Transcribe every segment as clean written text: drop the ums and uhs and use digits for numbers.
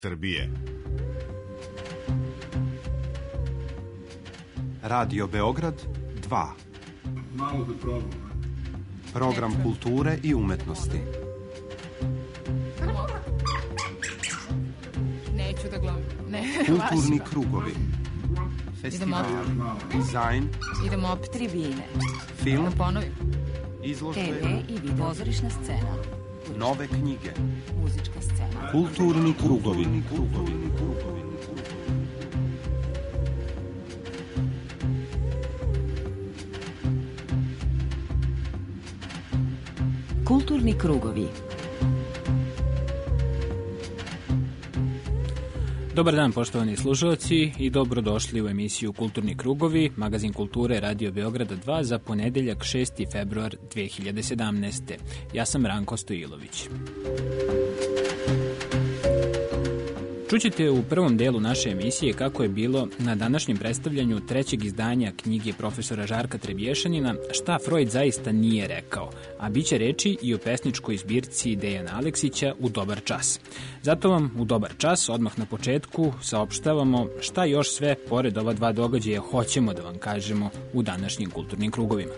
Srbije. Radio Beograd 2. Malo da probam. Program kulture i umetnosti. Neću da gledam. Kulturni krugovi. Festival, dizajn. Idemo opet tribine. Film. Da ponovim. Izložbe. TV i video. Pozorišna scena. Nove knjige. Muzička scena. Kulturni krugovi. Kulturni krugovi. Dobar dan, poštovani slušalci, i dobrodošli u emisiju Kulturni krugovi, magazin kulture Radio Beograda 2 za ponedeljak 6. februar 2017. Ja sam Ranko Stojilović. Čućete u prvom delu naše emisije kako je bilo na današnjem predstavljanju trećeg izdanja knjige profesora Žarka Trebješanina Šta Freud zaista nije rekao, a bit će reči i o pesničkoj zbirci Dejana Aleksića U dobar čas. Zato vam u dobar čas odmah na početku saopštavamo šta još sve pored ova dva događaja hoćemo da vam kažemo u današnjim kulturnim krugovima.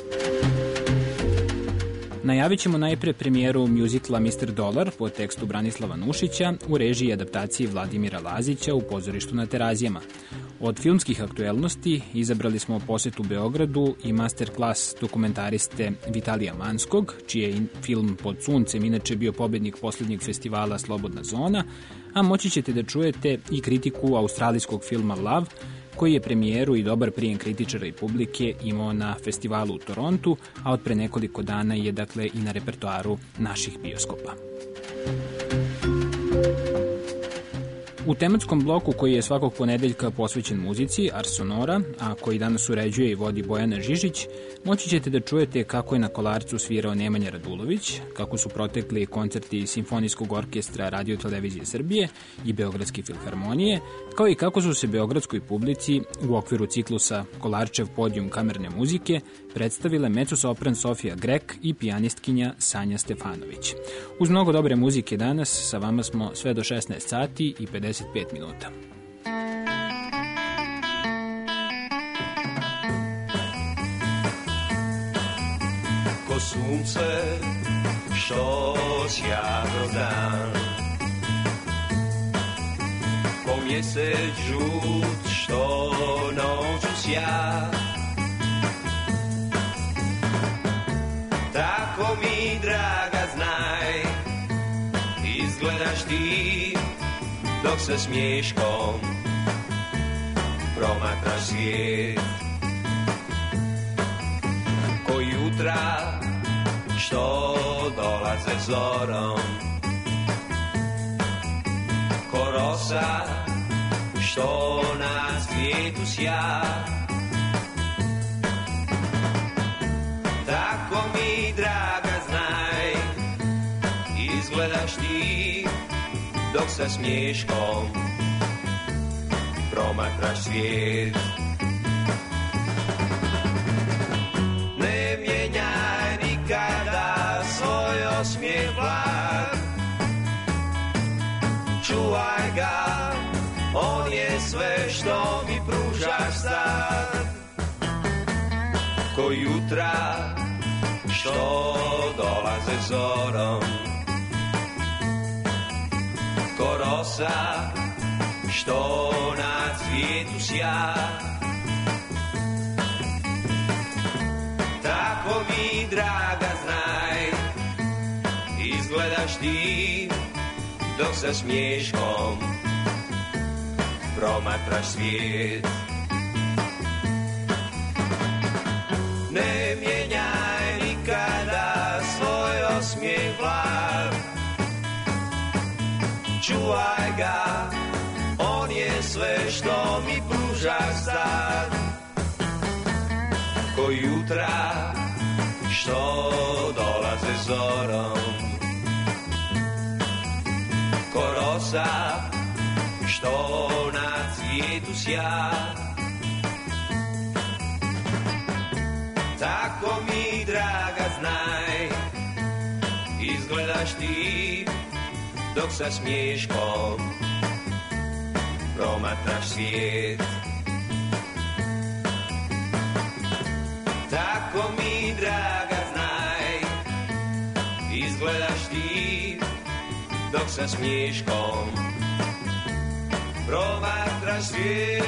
Najavit ćemo najpre premijeru mjuzikla Mr. Dolar po tekstu Branislava Nušića u režiji i adaptaciji Vladimira Lazića u pozorištu na Terazijama. Od filmskih aktuelnosti izabrali smo posetu Beogradu i masterclass dokumentariste Vitalija Manskog, čiji je film Pod suncem inače bio pobednik posljednjeg festivala Slobodna zona, a moći ćete da čujete i kritiku australijskog filma Lav, koji je premijeru i dobar prijem kritičara i publike imao na festivalu u Torontu, a od pre nekoliko dana je dakle i na repertoaru naših bioskopa. U tematskom bloku koji je svakog ponedeljka posvećen muzici, Ars Sonora, a koji danas uređuje i vodi Bojana Žižić, moći ćete da čujete kako je na Kolarcu svirao Nemanja Radulović, kako su protekli koncerti Simfonijskog orkestra Radio Televizije Srbije i Beogradske filharmonije, kao i kako su se beogradskoj publici u okviru ciklusa Kolarčev podijum kamerne muzike predstavile mecosopran Sofija Grek i pijanistkinja Sanja Stefanović. Uz mnogo dobre muzike danas sa vama smo sve do 16 sati i 55 minuta. Ko sunce što sja kroz dan, ko mjesec žut što noću sja, tako mi draga znaj, izgledaš ti dok se smiješkom promatraš svijet. Ko jutra što dolaze zorom, ko rosa što na svijetu sja, tako mi draga znaj, izgledaš ti dok sa smiješkom promatraš svijet. Ne mijenjaj nikada svoj osmijeh blag, čuvaj ga, on je sve što mi pružaš sad. Ko jutra što dolaze zorom, ko rosa što na cvijetu sja, tako mi draga znaj, izgledaš ti dok sa smiješkom promatraš svijet. Ne mijenjaj nikada svoj osmijeh blag, čuvaj ga, on je sve što mi pružaš sad. Ko jutra što dolaze zorom, ko rosa što na cvijetu sja, tako mi draga znaj, izgledaš ti dok sa smiješkom promatraš svijet. Tako mi, draga, znaj, izgledaš ti, dok sa smiješkom promatraš svijet.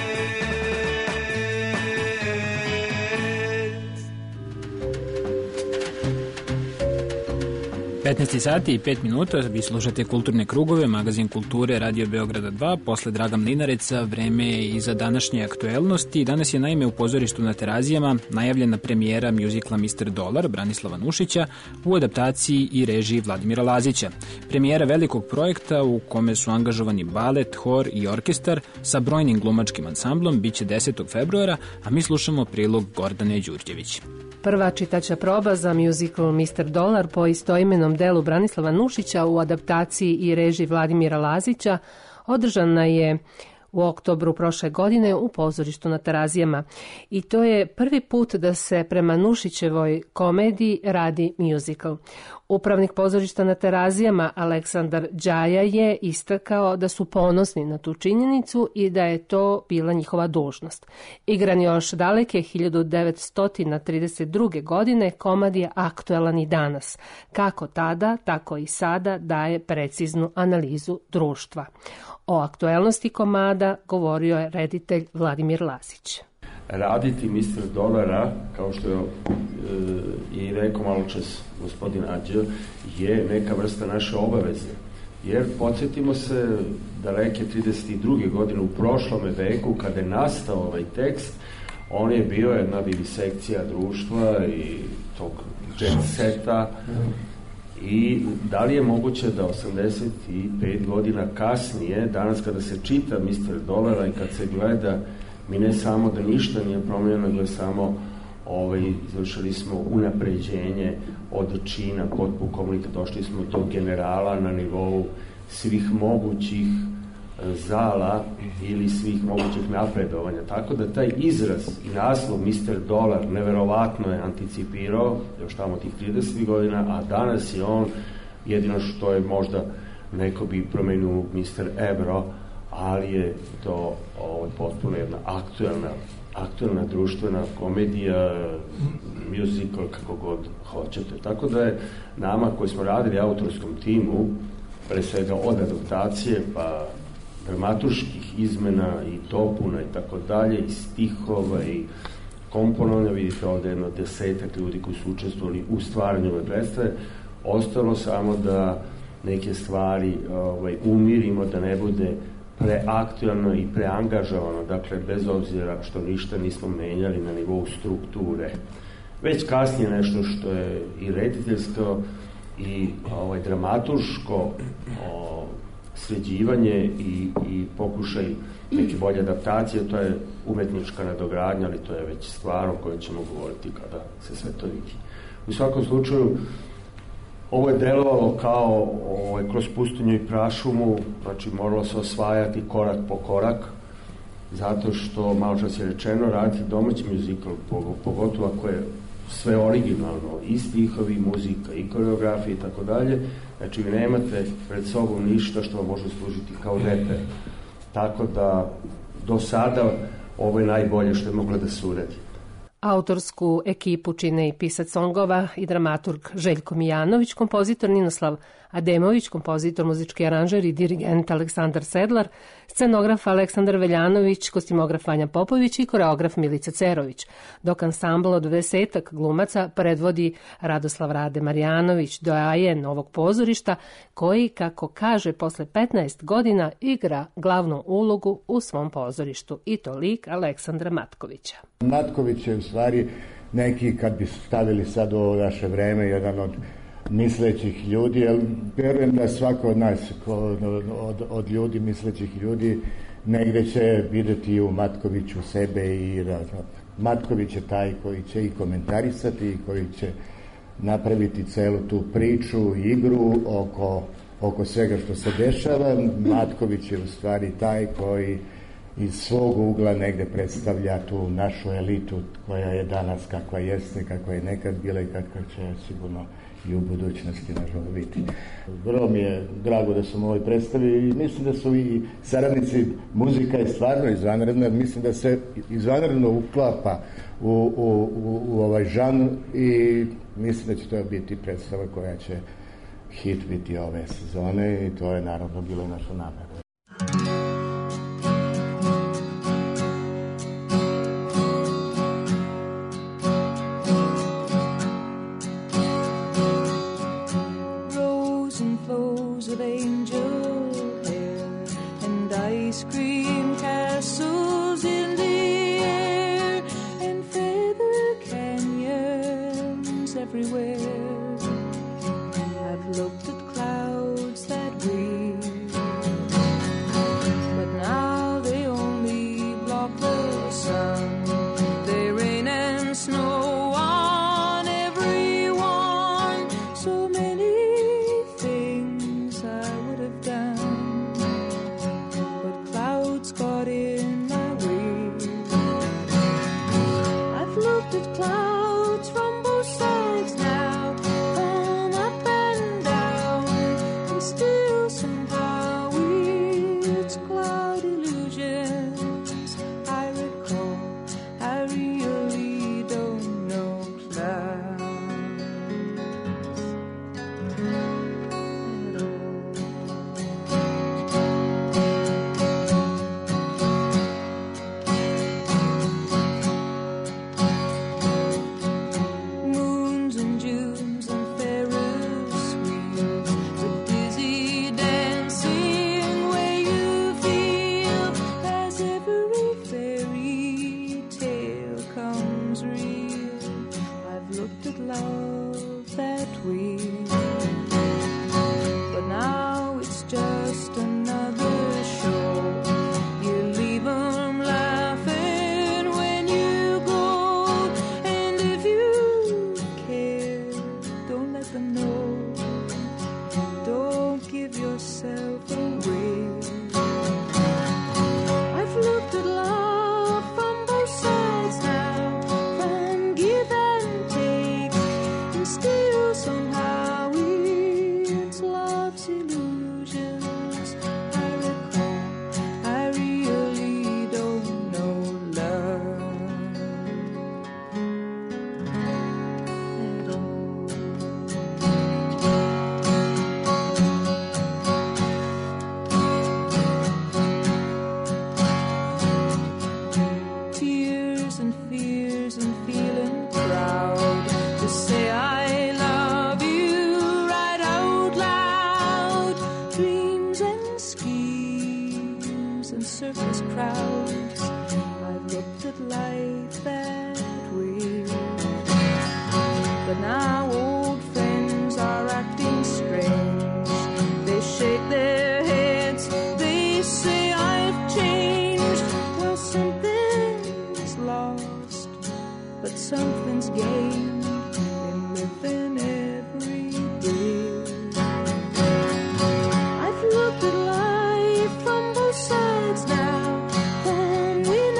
15 sati i 5 minuta, vi slušate Kulturne krugove, magazin kulture Radio Beograda 2, posle Draga Mlinareca, vreme je i za današnje aktuelnosti. Danas je naime u pozorištu na Terazijama najavljena premijera mjuzikla Mr. Dolar Branislava Nušića u adaptaciji i režiji Vladimira Lazića. Premijera velikog projekta u kome su angažovani balet, hor i orkestar sa brojnim glumačkim ansamblom biće 10. februara, a mi slušamo prilog Gordane Đurđević. Prva čitača proba za mjuzikl Mr. Dolar po istoimenom delu Branislava Nušića u adaptaciji i režiji Vladimira Lazića održana je u oktobru prošle godine u pozorištu na Terazijama. I to je prvi put da se prema Nušićevoj komediji radi mjuzikl. Upravnik pozorišta na Terazijama Aleksandar Đaja je istakao da su ponosni na tu činjenicu i da je to bila njihova dužnost. Igran još daleke 1932. godine, komad je aktuelan i danas. Kako tada, tako i sada daje preciznu analizu društva. O aktuelnosti komada govorio je reditelj Vladimir Lazić. Raditi Mr. Dolara, kao što je i rekao malo čas gospodin Ađe, je neka vrsta naše obaveze. Jer podsjetimo se daleke 32. godine u prošlome veku, kada je nastao ovaj tekst, on je bio jedna vivisekcija društva i tog jet seta. I da li je moguće da 85 godina kasnije, danas kada se čita Mr. Dolara i kad se gleda, mi ne samo da ništa nije promijenjeno, nego samo izvršili smo unapređenje od čina potpukovnika, došli smo do generala na nivou svih mogućih zala ili svih mogućih napredovanja. Tako da taj izraz i naslov Mr. Dolar neverovatno je anticipirao još tamo tih 30 godina, a danas je on, jedino što je možda neko bi promenio Mr. Ebro, ali je to potpuno jedna aktuelna društvena komedija, musical, kako god hoćete. Tako da je nama koji smo radili autorskom timu, pre svega od adaptacije pa dramaturških izmena i dopuna i tako dalje, i stihova i komponovanja, vidite ovde jedno 10 ljudi koji su učestvovali u stvaranju ove predstave, ostalo samo da neke stvari umirimo, da ne bude preaktualno i preangažovano, dakle bez obzira što ništa nismo menjali na nivou strukture. Već kasnije nešto što je i rediteljsko i dramaturško sređivanje i pokušaj neke bolje adaptacije, to je umetnička nadogradnja, ali to je već stvar o kojoj ćemo govoriti kada se sve to vidi. U svakom slučaju, ovo je delovalo kao kroz pustinju i prašumu, znači moralo se osvajati korak po korak, zato što, malo čas je rečeno, raditi domaći mjuzikl, pogotovo ako je sve originalno, i stihovi, muzika, i koreografija i tako dalje, znači vi nemate pred sobom ništa što vam može služiti kao reper. Tako da do sada ovo je najbolje što je moglo da se uradi. Autorsku ekipu čine i pisac songova i dramaturg Željko Mijanović, kompozitor Ninoslav Ademović, kompozitor, muzički aranžer i dirigent Aleksandar Sedlar, scenograf Aleksandar Veljanović, kostimograf Vanja Popović i koreograf Milica Cerović, dok ansambl od 10-ak glumaca predvodi Radoslav Rade Marjanović, doajen novog pozorišta, koji, kako kaže, posle 15 godina igra glavnu ulogu u svom pozorištu, i to lik Aleksandra Matkovića. Matković je u stvari neki, kad bi stavili sad u ovo naše vreme, jedan od mislećih ljudi, jer vjerujem da svako od nas, od ljudi, mislećih ljudi, negde će videti u Matkoviću sebe i Matković je taj koji će i komentarisati i koji će napraviti celu tu priču, igru oko svega što se dešava. Matković je u stvari taj koji iz svog ugla negde predstavlja tu našu elitu koja je danas kakva jeste, kakva je nekad bila i kakva će sigurno i u budućnosti nažalost biti. Vrlo mi je drago da sam ovaj predstavio i mislim da su i saradnici, muzika je stvarno izvanredna, mislim da se izvanredno uklapa u ovaj žanr i mislim da će to biti predstava koja će hit biti ove sezone i to je naravno bilo i naša namera.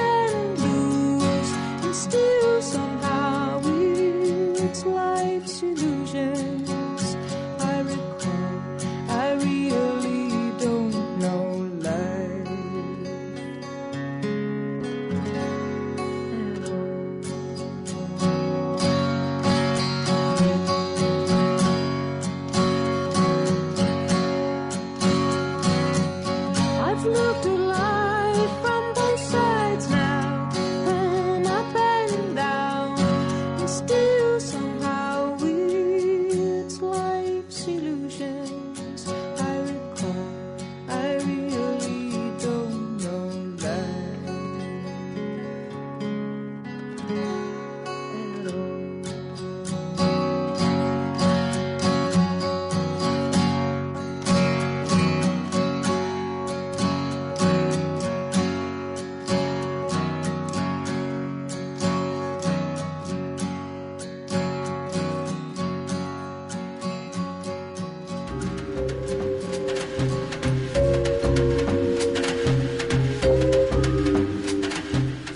It's life to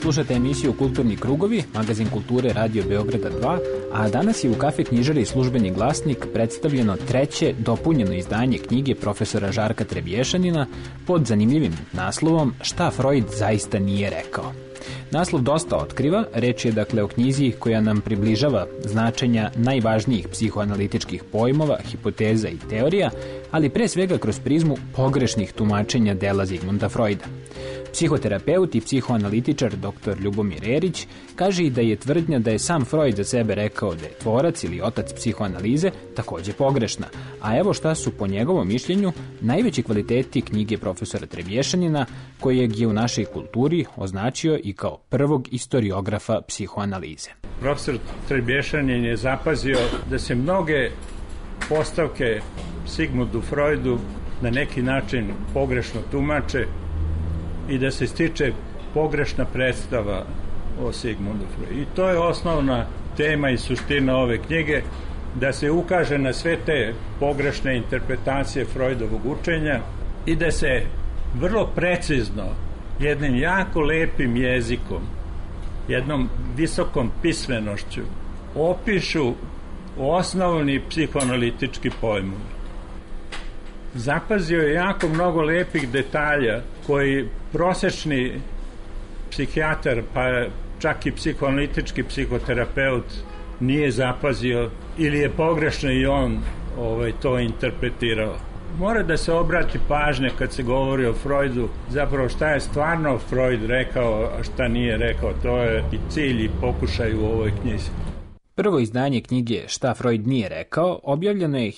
Slušate emisiju Kulturni krugovi, magazin kulture Radio Beograda 2, a danas je u Kafe knjižari Službeni glasnik predstavljeno treće dopunjeno izdanje knjige profesora Žarka Trebješanina pod zanimljivim naslovom Šta Freud zaista nije rekao. Naslov dosta otkriva, reč je dakle o knjizi koja nam približava značenja najvažnijih psihoanalitičkih pojmova, hipoteza i teorija, ali pre svega kroz prizmu pogrešnih tumačenja dela Zigmunda Freuda. Psihoterapeut i psihoanalitičar dr. Ljubomir Erić kaže i da je tvrdnja da je sam Freud za sebe rekao da je tvorac ili otac psihoanalize takođe pogrešna, a evo šta su po njegovom mišljenju najveći kvaliteti knjige profesora Trebješanina, kojeg je u našoj kulturi označio i kao prvog istoriografa psihoanalize. Profesor Trebješanin je zapazio da se mnoge postavke Sigmundu Freudu na neki način pogrešno tumače i da se stiče pogrešna predstava o Sigmundu Freudu. I to je osnovna tema i suština ove knjige, da se ukaže na sve te pogrešne interpretacije Freudovog učenja i da se vrlo precizno, jednim jako lepim jezikom, jednom visokom pismenošću opišu osnovni psihoanalitički pojmovi. Zapazio je jako mnogo lepih detalja koji prosečni psihijatar, pa čak i psihoanalitički psihoterapeut nije zapazio ili je pogrešno i on to interpretirao. Mora da se obrati pažnja kad se govori o Freudu, zapravo šta je stvarno Freud rekao, a šta nije rekao. To je i cilj i pokušaj u ovoj knjizi. Prvo izdanje knjige Šta Freud nije rekao objavljeno je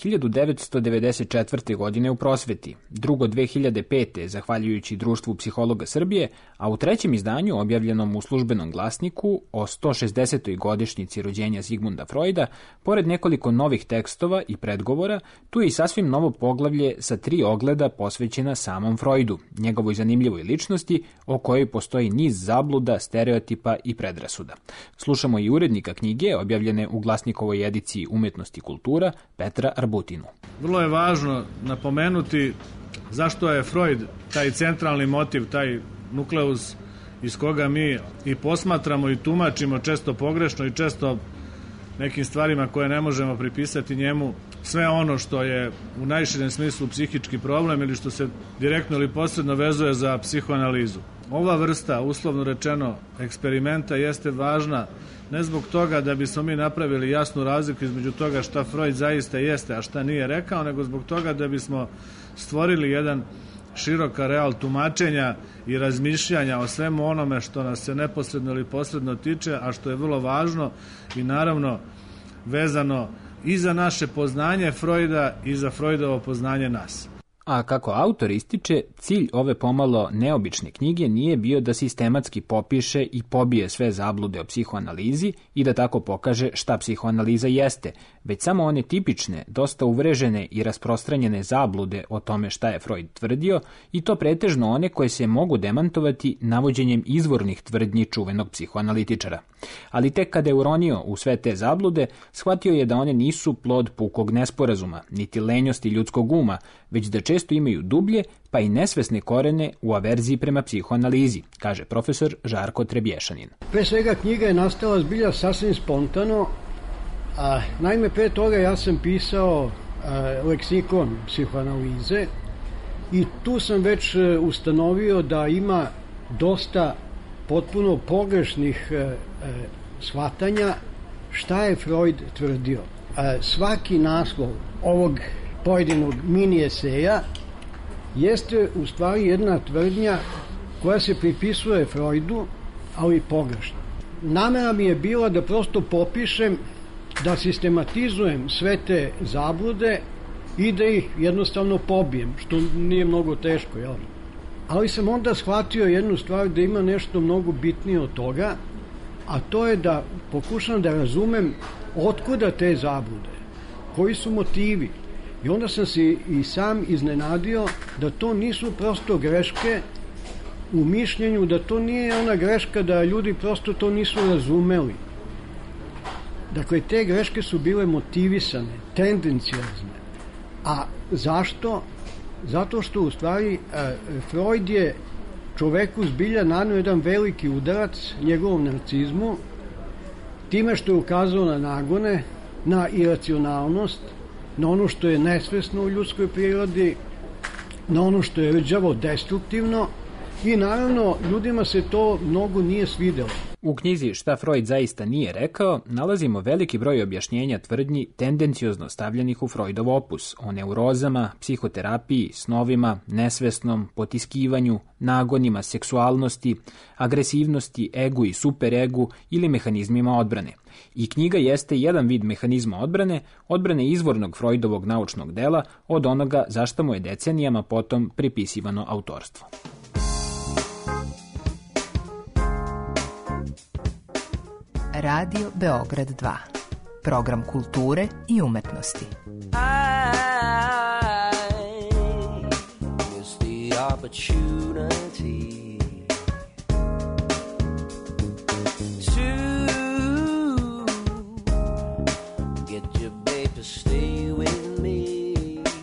1994. godine u Prosveti, drugo 2005. zahvaljujući Društvu psihologa Srbije, a u trećem izdanju objavljenom u Službenom glasniku o 160. godišnjici rođenja Zigmunda Freuda, pored nekoliko novih tekstova i predgovora, tu je i sasvim novo poglavlje sa 3 ogleda posvećena samom Freudu, njegovoj zanimljivoj ličnosti o kojoj postoji niz zabluda, stereotipa i predrasuda. Slušamo i urednika knjige, objavljene u glasnikovoj ediciji Umetnost i kultura, Petra Arbutinu. Vrlo je važno napomenuti zašto je Freud taj centralni motiv, taj nukleus iz koga mi i posmatramo i tumačimo često pogrešno i često nekim stvarima koje ne možemo pripisati njemu, sve ono što je u najširem smislu psihički problem ili što se direktno ili posredno vezuje za psihoanalizu. Ova vrsta, uslovno rečeno, eksperimenta jeste važna ne zbog toga da bismo mi napravili jasnu razliku između toga šta Freud zaista jeste, a šta nije rekao, nego zbog toga da bismo stvorili jedan širok areal tumačenja i razmišljanja o svemu onome što nas se neposredno ili posredno tiče, a što je vrlo važno i naravno vezano i za naše poznanje Freuda i za Freudovo poznanje nas. A kako autor ističe, cilj ove pomalo neobične knjige nije bio da sistematski popiše i pobije sve zablude o psihoanalizi i da tako pokaže šta psihoanaliza jeste, već samo one tipične, dosta uvrežene i rasprostranjene zablude o tome šta je Freud tvrdio, i to pretežno one koje se mogu demantovati navođenjem izvornih tvrdnji čuvenog psihoanalitičara. Ali tek kada je uronio u sve te zablude, shvatio je da one nisu plod pukog nesporazuma, niti lenjosti ljudskog uma, već da često imaju dublje, pa i nesvesne korene u averziji prema psihoanalizi, kaže profesor Žarko Trebješanin. Pre svega knjiga je nastala zbilja sasvim spontano, a naime pre toga ja sam pisao leksikon psihoanalize i tu sam već ustanovio da ima dosta potpuno pogrešnih shvatanja šta je Freud tvrdio. Svaki naslov ovog pojedinog mini eseja jeste u stvari jedna tvrdnja koja se pripisuje Freudu, ali pogrešno. Namera mi je bila da prosto popišem, da sistematizujem sve te zablude i da ih jednostavno pobijem, što nije mnogo teško, jel? Ali sam onda shvatio jednu stvar, da ima nešto mnogo bitnije od toga, a to je da pokušam da razumem otkuda te zablude, koji su motivi. I onda sam se i sam iznenadio da to nisu prosto greške u mišljenju, da to nije ona greška da ljudi prosto to nisu razumeli. Dakle, te greške su bile motivisane, tendenciozne. A zašto? Zato što u stvari Freud je čoveku zbilja naneo jedan veliki udarac njegovom narcizmu, time što je ukazao na nagone, na iracionalnost, na ono što je nesvesno u ljudskoj prirodi, na ono što je rđavo destruktivno i naravno ljudima se to mnogo nije svidelo. U knjizi Šta Freud zaista nije rekao nalazimo veliki broj objašnjenja tvrdnji tendenciozno stavljenih u Freudov opus o neurozama, psihoterapiji, snovima, nesvesnom, potiskivanju, nagonima, seksualnosti, agresivnosti, egu i superegu ili mehanizmima odbrane. I knjiga jeste jedan vid mehanizma odbrane izvornog Freudovog naučnog dela od onoga zašto mu je decenijama potom pripisivano autorstvo. Radio Beograd 2. Program kulture i umetnosti. I miss the opportunity to get your babe to stay with me.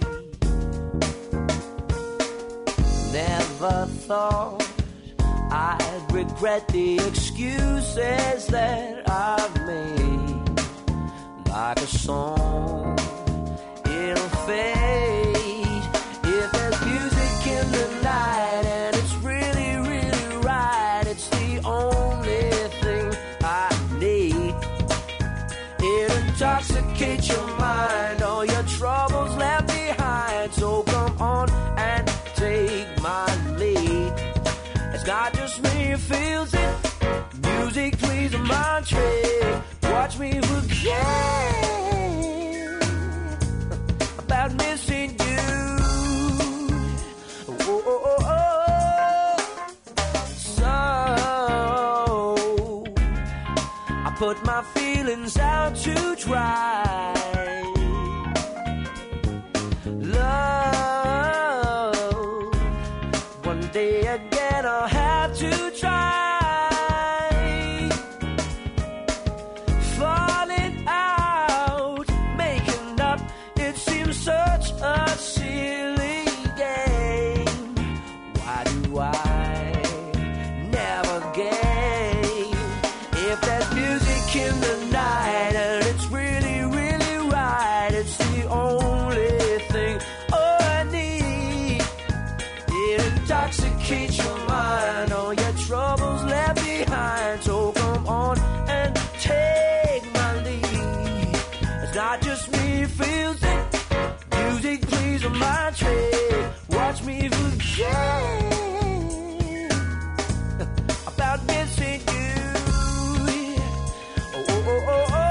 Never thought I'd regret the excuses that I've made. Like a song, it'll fade. If there's music in the night and it's really, really right, it's the only thing I need. It intoxicates your mind, all your troubles left behind. So come on and take my lead. It's not just me who feels it. Music plays on my trick. Watch me forget about missing you. Oh, oh, oh, oh. So I put my feelings out to dry. Love, one day again I'll have to try. Falling out, making up, it seems such a silly game. Why do I never gain? If there's music in the night and it's really, really right, it's the only thing I need. It intoxicates your mind, all your troubles left behind. So come on and take my lead. It's not just me who feels it. Music plays on my trick. Watch me forget about missing you. Oh, oh, oh, oh, oh.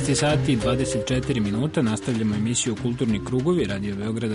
15 sati i 24 minuta, nastavljamo emisiju Kulturni krugovi Radio Beograda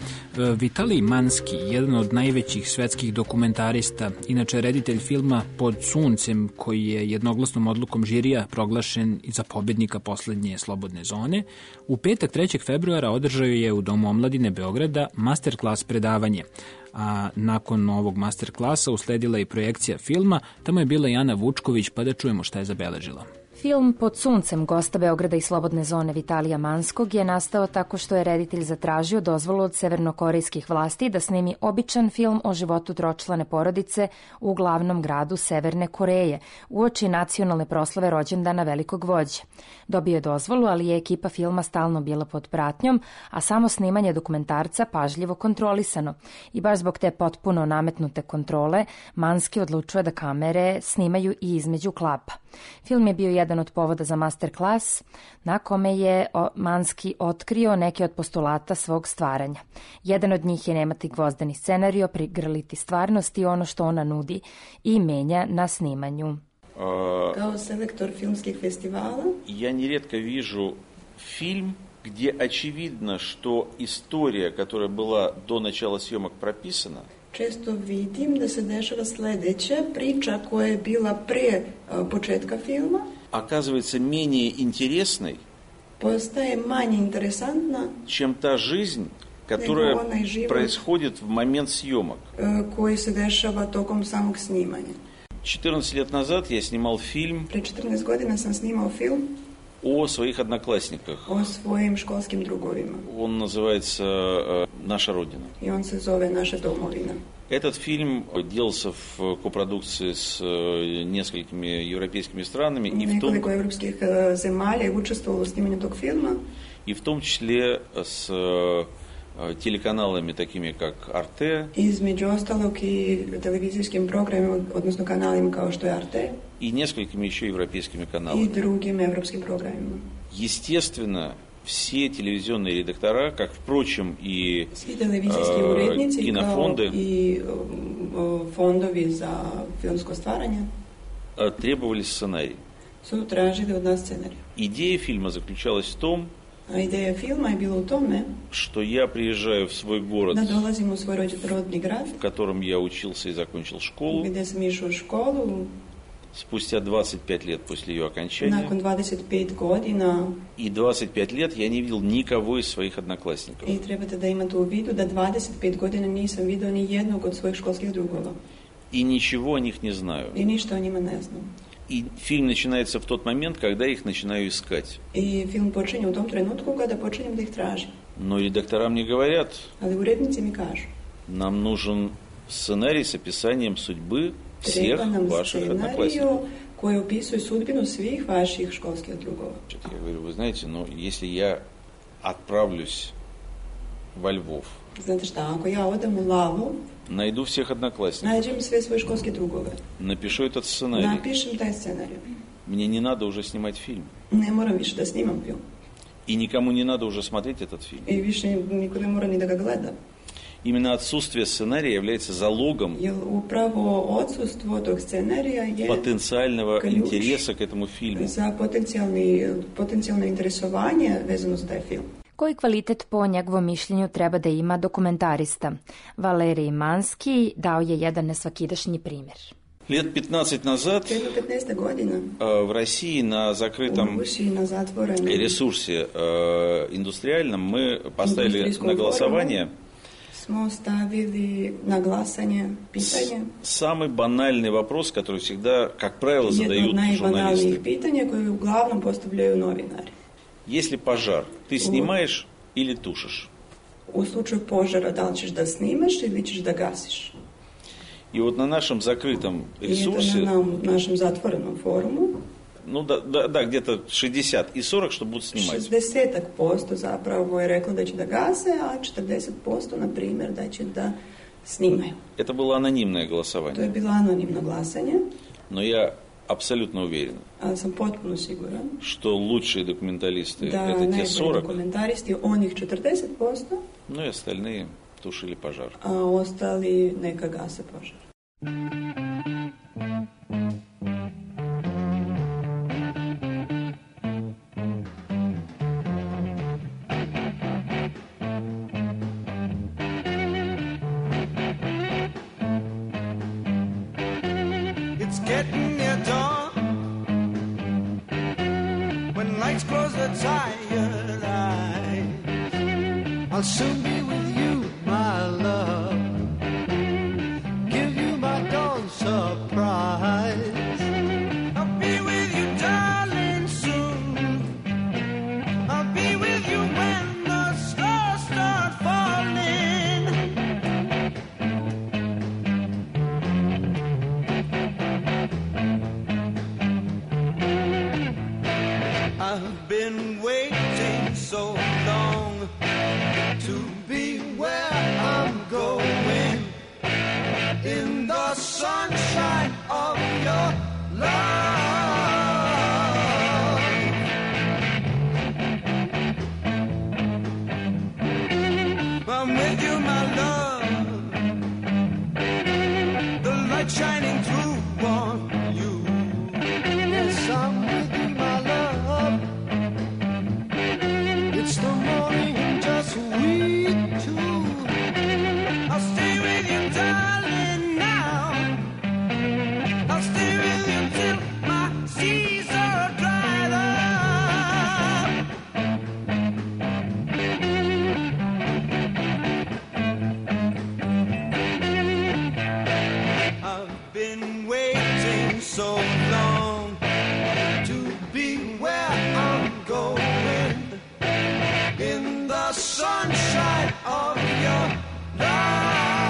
2. Vitalij Manski, jedan od najvećih svetskih dokumentarista, inače reditelj filma Pod suncem, koji je jednoglasnom odlukom žirija proglašen za pobednika poslednje slobodne zone, u petak 3. februara održao je u Domu omladine Beograda masterclass predavanje. A nakon ovog masterklasa usledila i projekcija filma, tamo je bila i Ana Vučković, pa da čujemo šta je zabeležila. Film Pod suncem gosta Beograda i slobodne zone Vitalija Manskog je nastao tako što je reditelj zatražio dozvolu od severnokorejskih vlasti da snimi običan film o životu tročlane porodice u glavnom gradu Severne Koreje, uoči nacionalne proslave rođendana velikog vođe. Dobio je dozvolu, ali je ekipa filma stalno bila pod pratnjom, a samo snimanje dokumentarca pažljivo kontrolisano. I baš zbog te potpuno nametnute kontrole, Manski odlučuje da kamere snimaju i između klapa. Film je bio jedan od povoda za masterclass, na kome je Manski otkrio neke od postulata svog stvaranja. Jedan od njih je nemati gvozdeni scenario, prigrliti stvarnost i ono što ona nudi i menja na snimanju. Kao selektor filmskih festivala, я нередко вижу фильм, где очевидно, что история, которая была до начала съемок прописана, često vidim da se dešava sledeće, priča koja je bila pre početka filma, оказывается менее интересной, postaje manje interesantna, чем та жизнь, которая происходит в момент съемок. Koji se dešava tokom samog snimanja. 14 лет назад я снимал фильм Pre 14 godina sam snimao film о своих одноклассниках. o svojim školskim drugovima. Он называется «Наша Родина». I on se zove Naša domovina. Этот фильм делался в копродукции с несколькими европейскими странами. Nekoliko evropskih zemalja je učestvovalo u snimanju tog filma. И в том числе с телеканалами, такими как Arte. Između ostalog i televizijskim programima, odnosno kanalima kao što je Arte. И несколькими еще европейскими каналами. I drugim evropskim programima. Естественно, все телевизионные редактора, как, впрочем, и кинофонды, и фондови за филмско стварање, требовали сценарий. Su tražili od nas scenарij. Идея фильма заключалась в том, ideja filma je bila u tome, что я приезжаю в свой город, da dolazim u svoj rodni grad, в котором я учился и закончил школу, gde sam išao u školu, спустя 25 лет после ее окончания. Nakon 25 godina. И 25 лет я не видел никого из своих одноклассников. I trebate da imate u vidu da 25 godina nisam video ni jednog od svojih školskih drugova. И ничего о них не знаю. I ništa o njima ne znam. И фильм начинается в тот момент, когда я их начинаю искать. I film počinje u tom trenutku kada počinjem da ih tražim. Но редактора мне говорят, ali urednici mi kažu, нам нужен сценарий с описанием судьбы всех ваших одноклассников. Koji opisuje sudbinu svih vaših školskih drugova. Я говорю, вы знаете, но если я отправлюсь во Львов, znate šta, ako ja odem u Lavu, найду всех одноклассников, nađem sve svoje školske drugove, напишу этот сценарий, napišem taj scenarij, мне не надо уже снимать фильм. Ne moram više da snimam film. И никому не надо уже смотреть этот фильм. I više niko ne mora ni da ga gleda. Именно отсутствие сценария является залогом upravo odsustvo tog scenarija je потенциального интереса к этому фильму. Za potencijalno interesovanje vezano za taj film. Koji kvalitet po njegovom mišljenju treba da ima dokumentarista? Valerij Manski dao je jedan nesvakidašnji primjer. Лет 15 назад в России на закрытом ресурсе индустриальном мы поставили на голосование smo stavili на glasanje pitanje. Самый банальный вопрос, который всегда, как правило, задают журналисты. Jedno od najbanalnijih pitanja koje uglavnom postavljaju novinari. Если пожар, ты снимаешь или тушишь? U slučaju požara, da li ćeš da snimaš ili ćeš da gasiš? И вот на нашем закрытом ресурсе, на нашем затворенном форуму, ну да, где-то 60 и 40, что будут снимать. 60% zapravo je reklo da će da gase, a 40% na primjer da će da snimaju. Это было анонимное голосование. To je bilo anonimno glasanje. Но я абсолютно уверен, ali sam potpuno siguran, что лучшие документалисты da это те 40, dokumentaristi onih 40%, ну и остальные тушили пожар. A ostali neka gase požar. getting near dawn. When lights close the tired eyes, I'll soon be with you, my love. Give you my dawn surprise. I'll be with you, darling, soon. I'll be with you when the stars start falling. I've been waiting so long to be where I'm going, in the sunshine of your love. I'm with you, my love, the light shining through on you. Yes, I'm with you, my love. It's the morning and just we two. I'll stay with you, darling, now. I'll stay with you till my seas are dried up. I've been waiting so long to be where I'm going, in the sunshine of your love.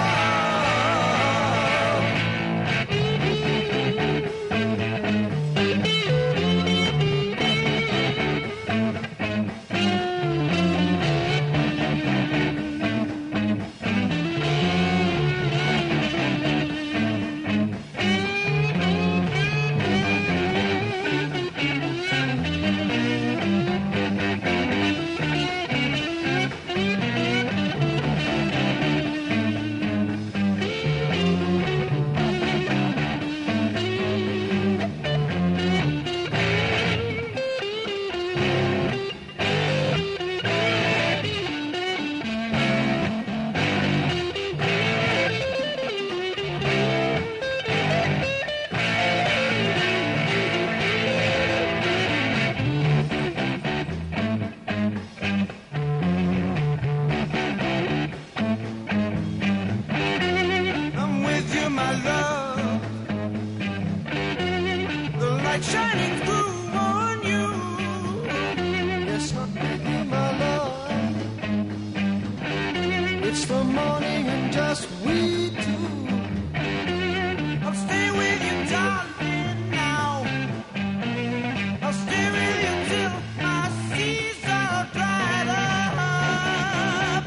I'm with you, my love, the light shining through on you. Yes, I'm with you, my love. It's the morning and just we two. I'll stay with you, darling, now. I'll stay with you till my seas are dried up.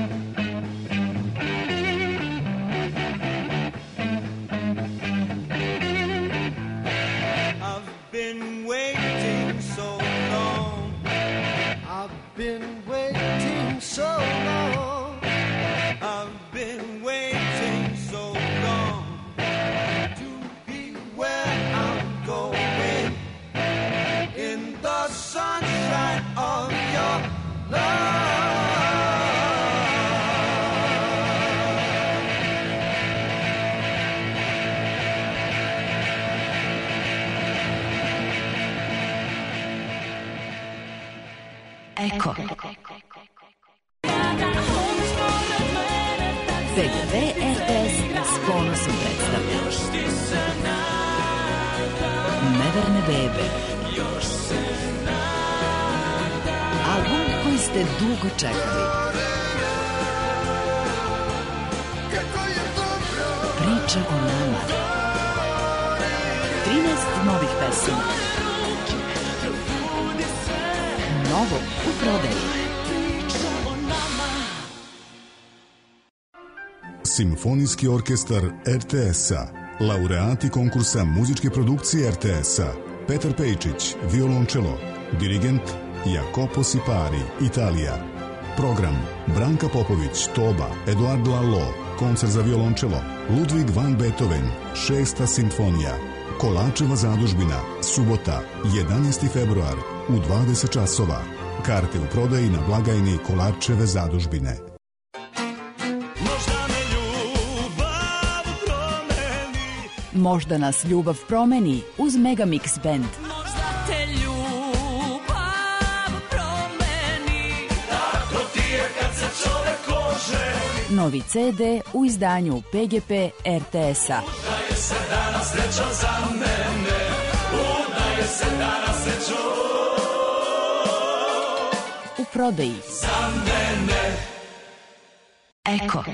I've been waiting so long. I've been waiting so long. I've been waiting so long to be where I'm going, in the sunshine of your love. Eko. PDV RTS s ponosom predstavlja Neverne bebe. Album koji ste dugo čekali. Priča o nama. 13 novih pesama. Novo u prodaji. Simfonijski orkestar RTS-a, laureati konkursa muzičke produkcije RTS-a, Petar Pejčić, violončelo, dirigent Jacopo Sipari, Italija. Program: Branka Popović, toba, Eduardo Allo, koncert za violončelo, Ludwig van Beethoven, 6. simfonija. Kolačeva zadužbina, subota, 11. februar, u 20 časova. Karte u prodaji na blagajni Kolačeve zadužbine. Možda nas ljubav promeni uz Megamix Band. Možda te ljubav promeni. Tako ti je kad se čovek oženi. Novi CD u izdanju PGP RTS-a. Udaje se danas srećo za mene. Udaje se danas srećo u prodaji. za mene. Eko.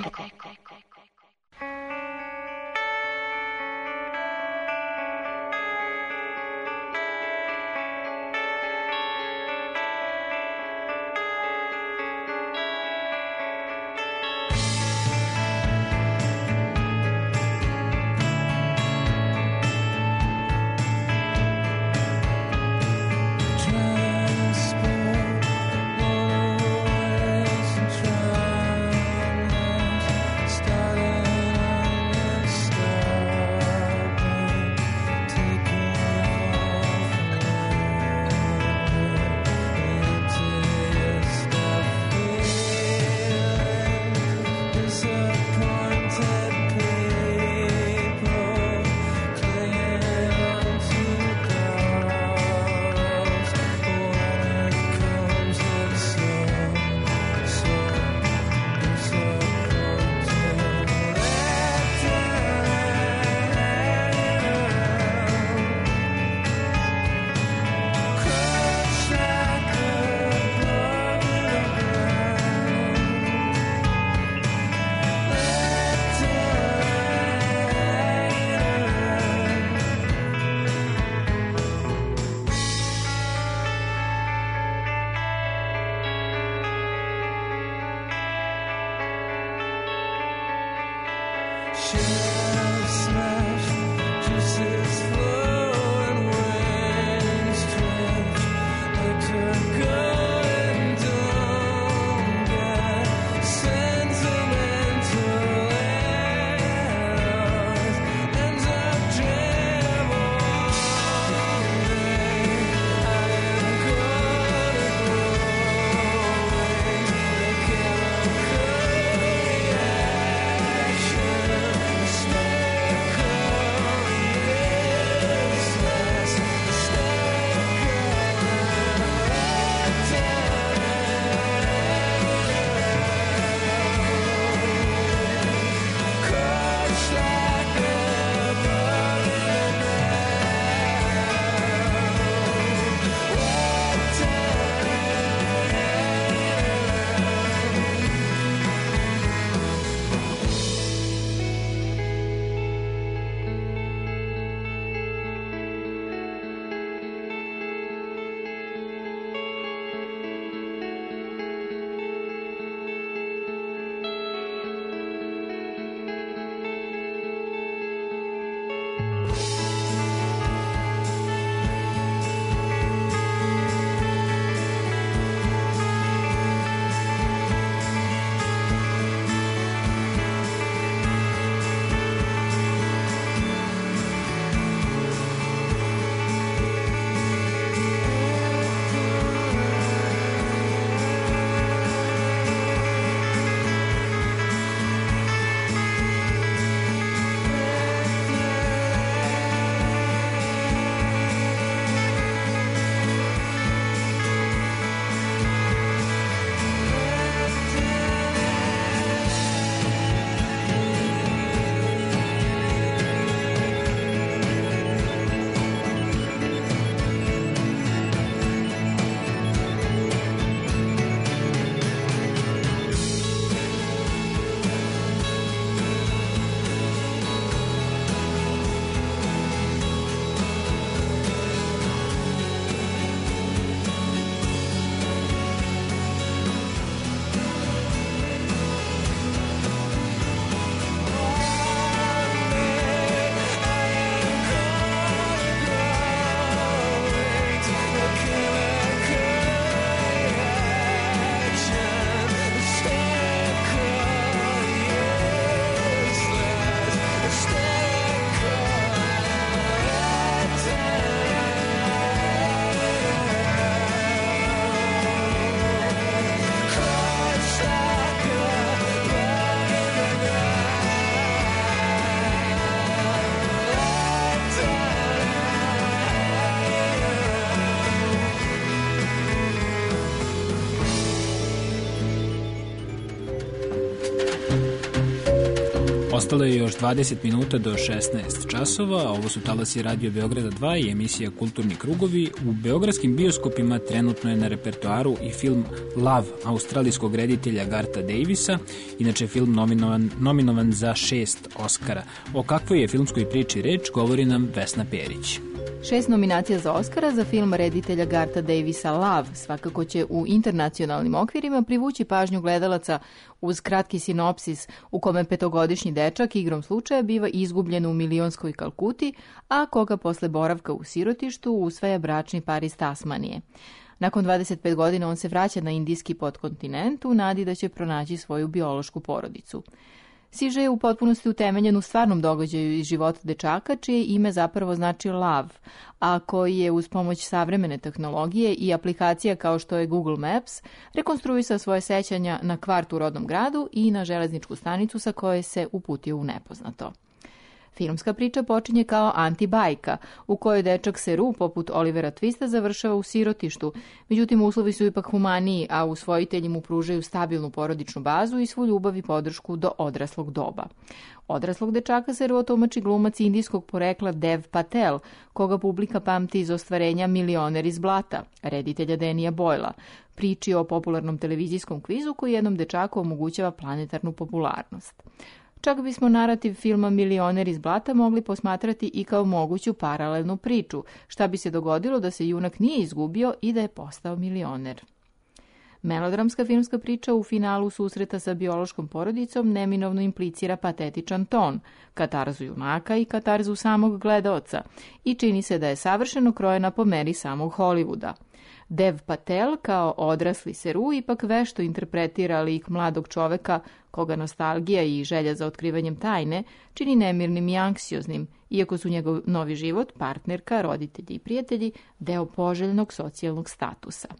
Ostalo je još 20 minuta do 16 časova. Ovo su talasi Radio Beograda 2 i emisija Kulturni krugovi. U beogradskim bioskopima trenutno je na repertoaru i film Love australijskog reditelja Garta Davisa. Inače je film nominovan za 6 Oskara. O kakvoj je filmskoj priči reč govori nam Vesna Perić. 6 nominacija za Oskara za film reditelja Garta Davisa Love svakako će u internacionalnim okvirima privući pažnju gledalaca uz kratki sinopsis u kome 5-godišnji dečak igrom slučaja biva izgubljen u milionskoj Kalkuti, a koga posle boravka u sirotištu usvaja bračni par iz Tasmanije. Nakon 25 godina on se vraća na indijski podkontinent u nadi da će pronaći svoju biološku porodicu. Siže je u potpunosti utemeljen u stvarnom događaju iz života dečaka, čije ime zapravo znači Love, a koji je uz pomoć savremene tehnologije i aplikacija kao što je Google Maps rekonstruisao svoje sećanja na kvart u rodnom gradu i na železničku stanicu sa koje se uputio u nepoznato. Filmska priča počinje kao antibajka, u kojoj dečak Seru, poput Olivera Twista, završava u sirotištu. Međutim, uslovi su ipak humaniji, a usvojitelji mu pružaju stabilnu porodičnu bazu i svu ljubav i podršku do odraslog doba. Odraslog dečaka Seru otumači glumac indijskog porekla Dev Patel, koga publika pamti iz ostvarenja Milioner iz blata, reditelja Denija Boyla, priči o popularnom televizijskom kvizu koji jednom dečaku omogućava planetarnu popularnost. Čak bismo narativ filma Milioner iz blata mogli posmatrati i kao moguću paralelnu priču, šta bi se dogodilo da se junak nije izgubio i da je postao milioner. Melodramska filmska priča u finalu susreta sa biološkom porodicom neminovno implicira patetičan ton, katarzu junaka i katarzu samog gledaoca i čini se da je savršeno krojena po meri samog Hollywooda. Dev Patel kao odrasli Seru ipak vešto interpretira lik mladog čoveka koga nostalgija i želja za otkrivanjem tajne čini nemirnim i anksioznim, iako su njegov novi život, partnerka, roditelji i prijatelji deo poželjnog socijalnog statusa.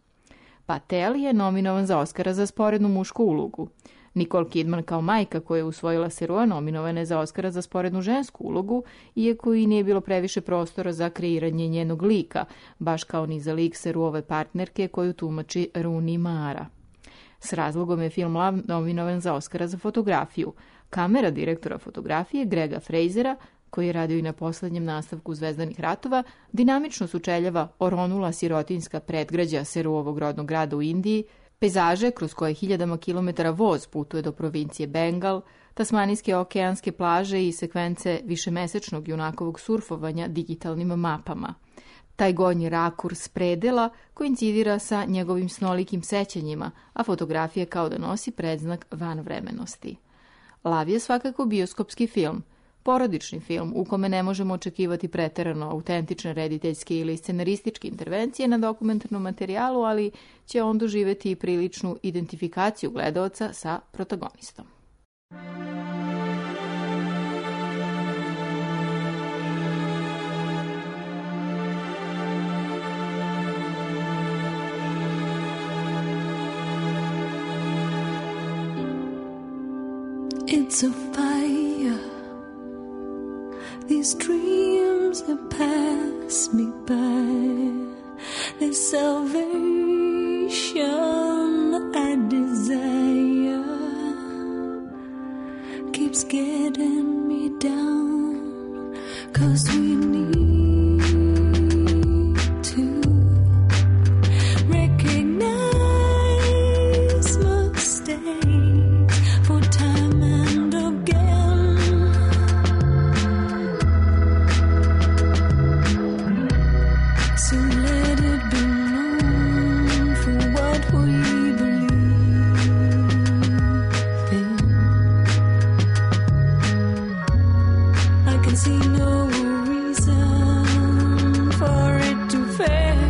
Patel je nominovan za Oskara za sporednu mušku ulogu. Nicole Kidman kao majka koja je usvojila Serua nominovana je za Oskara za sporednu žensku ulogu, iako i nije bilo previše prostora za kreiranje njenog lika, baš kao ni za lik Seruove partnerke koju tumači Rooney Mara. S razlogom je film Love nominovan za Oskara za fotografiju. Kamera direktora fotografije Grega Frasera, koji je radio i na poslednjem nastavku Zvezdanih ratova, dinamično sučeljava oronula sirotinjska predgrađa Seruovog rodnog grada u Indiji, pejzaže kroz koje hiljadama kilometara voz putuje do provincije Bengal, tasmanijske okeanske plaže i sekvence višemesečnog junakovog surfovanja digitalnim mapama. Taj gornji rakurs predela koincidira sa njegovim snolikim sećanjima, a fotografija kao da nosi predznak vanvremenosti. Love je svakako bioskopski film, porodični film u kome ne možemo očekivati preterano autentične rediteljske ili scenarističke intervencije na dokumentarnom materijalu, ali će on doživeti i priličnu identifikaciju gledaoca sa protagonistom. It's a fire. These dreams that pass me by, the salvation I desire keeps getting me down, 'cause we need to recognize mistakes for time and again. So let it be known for what we believe in. I can see no reason for it to fail,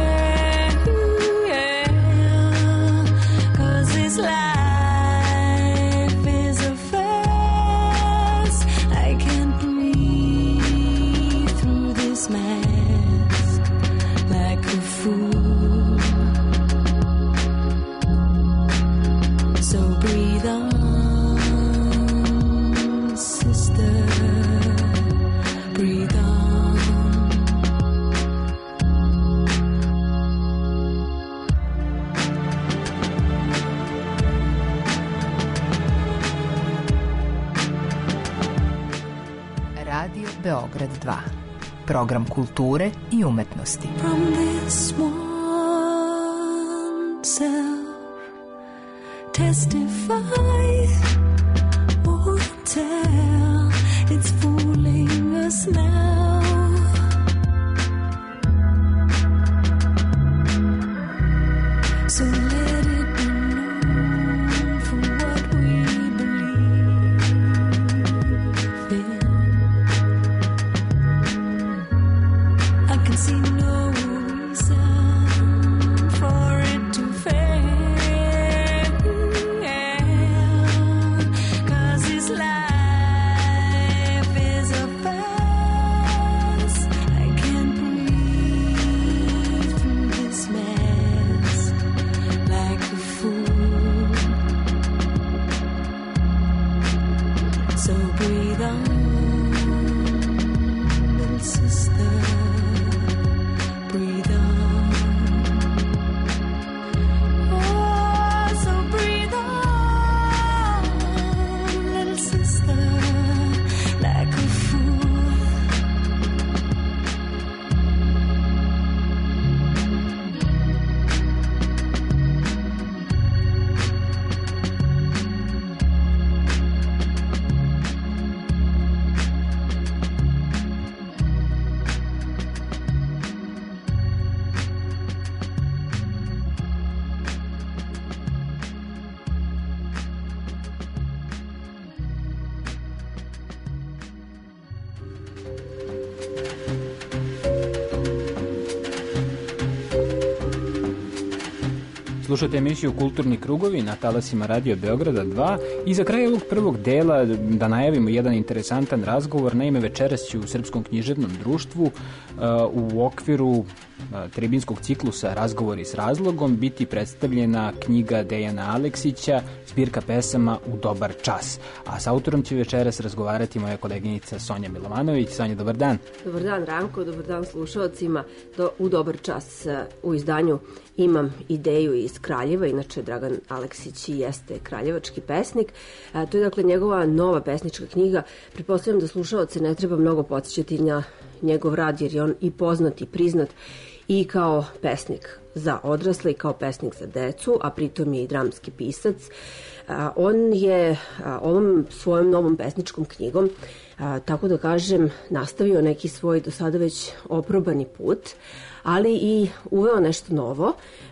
'cause this life is a farce. I can't breathe through this mask like a fool. So breathe on, sister. Radio Beograd 2. Program kulture i umetnosti. From this one self testify or tell, it's fooling us now. So let it be known for what we believe in. I can see no reason for it to fail, 'cause this life is a farce. I can't breathe through this mess like a fool. So breathe on, little sister. Breathe on. Oh, so breathe on, little sister, like a fool. Slušate emisiju Kulturni krugovi na talasima Radio Beograda 2 i za kraj ovog prvog dela da najavimo jedan interesantan razgovor. Naime, večeras će u Srpskom književnom društvu u okviru tribinskog ciklusa Razgovori s razlogom biti predstavljena knjiga Dejana Aleksića, zbirka pesama U dobar čas. A sa autorom će večeras razgovarati moja koleginica Sonja Milovanović. Sonja, dobar dan. Dobar dan, Ranko, dobar dan slušalcima. U dobar čas u izdanju imam ideju iz Kraljeva, inače Dragan Aleksić jeste kraljevački pesnik. To je dakle njegova nova pesnička knjiga. Pretpostavljam da slušalce ne treba mnogo podsjećati na njegov rad, jer je on i poznat i priznat i kao pesnik za odrasle i kao pesnik za decu, a pritom je i dramski pisac. On je ovom svojom novom pesničkom knjigom, tako da kažem, nastavio neki svoj do sada već oprobani put, ali i uveo nešto novo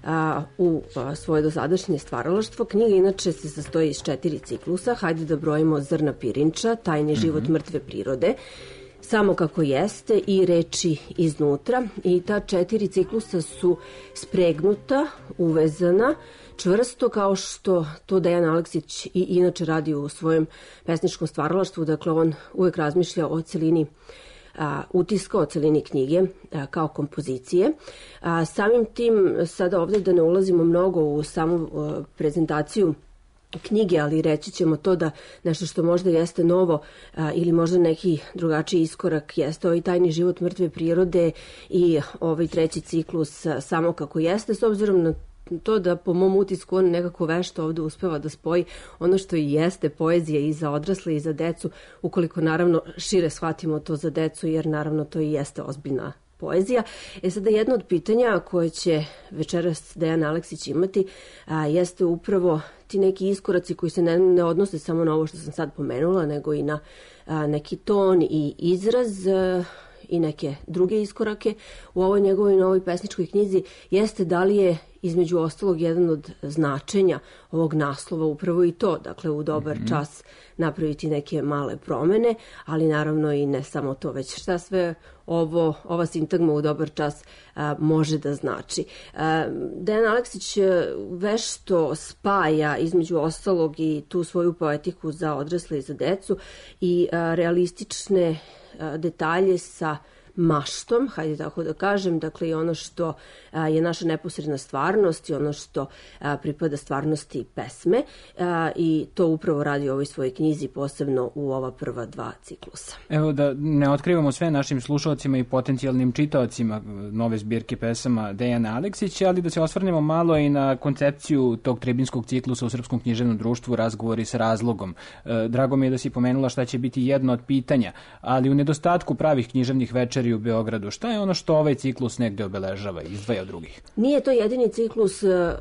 u svoje dosadašnje stvaralaštvo. Knjiga inače se sastoji iz 4 ciklusa. Hajde da brojimo Zrna pirinča, Tajni život mrtve prirode, Samo kako jeste i Reči iznutra. I ta 4 ciklusa su spregnuta, uvezana, čvrsto, kao što to Dejan Aleksić i inače radi u svojem pesničkom stvaralaštvu. Dakle, on uvek razmišlja o celini utiska, o celini knjige kao kompozicije. Samim tim, sada ovdje da ne ulazimo mnogo u samu prezentaciju knjige, ali reći ćemo to da nešto što možda jeste novo ili možda neki drugačiji iskorak jeste ovaj Tajni život mrtve prirode i ovaj 3. ciklus Samo kako jeste, s obzirom na to da po mom utisku on nekako vešto ovdje uspeva da spoji ono što i jeste poezija i za odrasle i za decu, ukoliko naravno šire shvatimo to za decu, jer naravno to i jeste ozbiljna poezija. Sada jedno od pitanja koje će večeras Dejan Aleksić imati jeste upravo ti neki iskoraci koji se ne odnose samo na ovo što sam sad pomenula, nego i na neki ton i izraz i neke druge iskorake u ovoj njegovoj novoj pesničkoj knjizi. Jeste da li je između ostalog jedan od značenja ovog naslova upravo i to, dakle u dobar čas napraviti neke male promene, ali naravno i ne samo to, već šta sve ova sintagma u dobar čas može da znači. Dejan Aleksić vešto spaja između ostalog i tu svoju poetiku za odrasle i za decu i realistične detalje sa maštom, hajde tako da kažem, dakle i ono što je naša neposredna stvarnost i ono što pripada stvarnosti pesme i to upravo radi u ovoj svojoj knjizi, posebno u ova prva 2 ciklusa. Evo da ne otkrivamo sve našim slušalcima i potencijalnim čitaocima nove zbirke pesama Dejana Aleksića, ali da se osvrnemo malo i na koncepciju tog tribinskog ciklusa u Srpskom književnom društvu Razgovori s razlogom. Drago mi je da si pomenula šta će biti jedno od pitanja, ali u nedostatku pravih književnih večeri u Beogradu, šta je ono što ovaj ciklus negde obeležava i izdvaja od drugih? Nije to jedini ciklus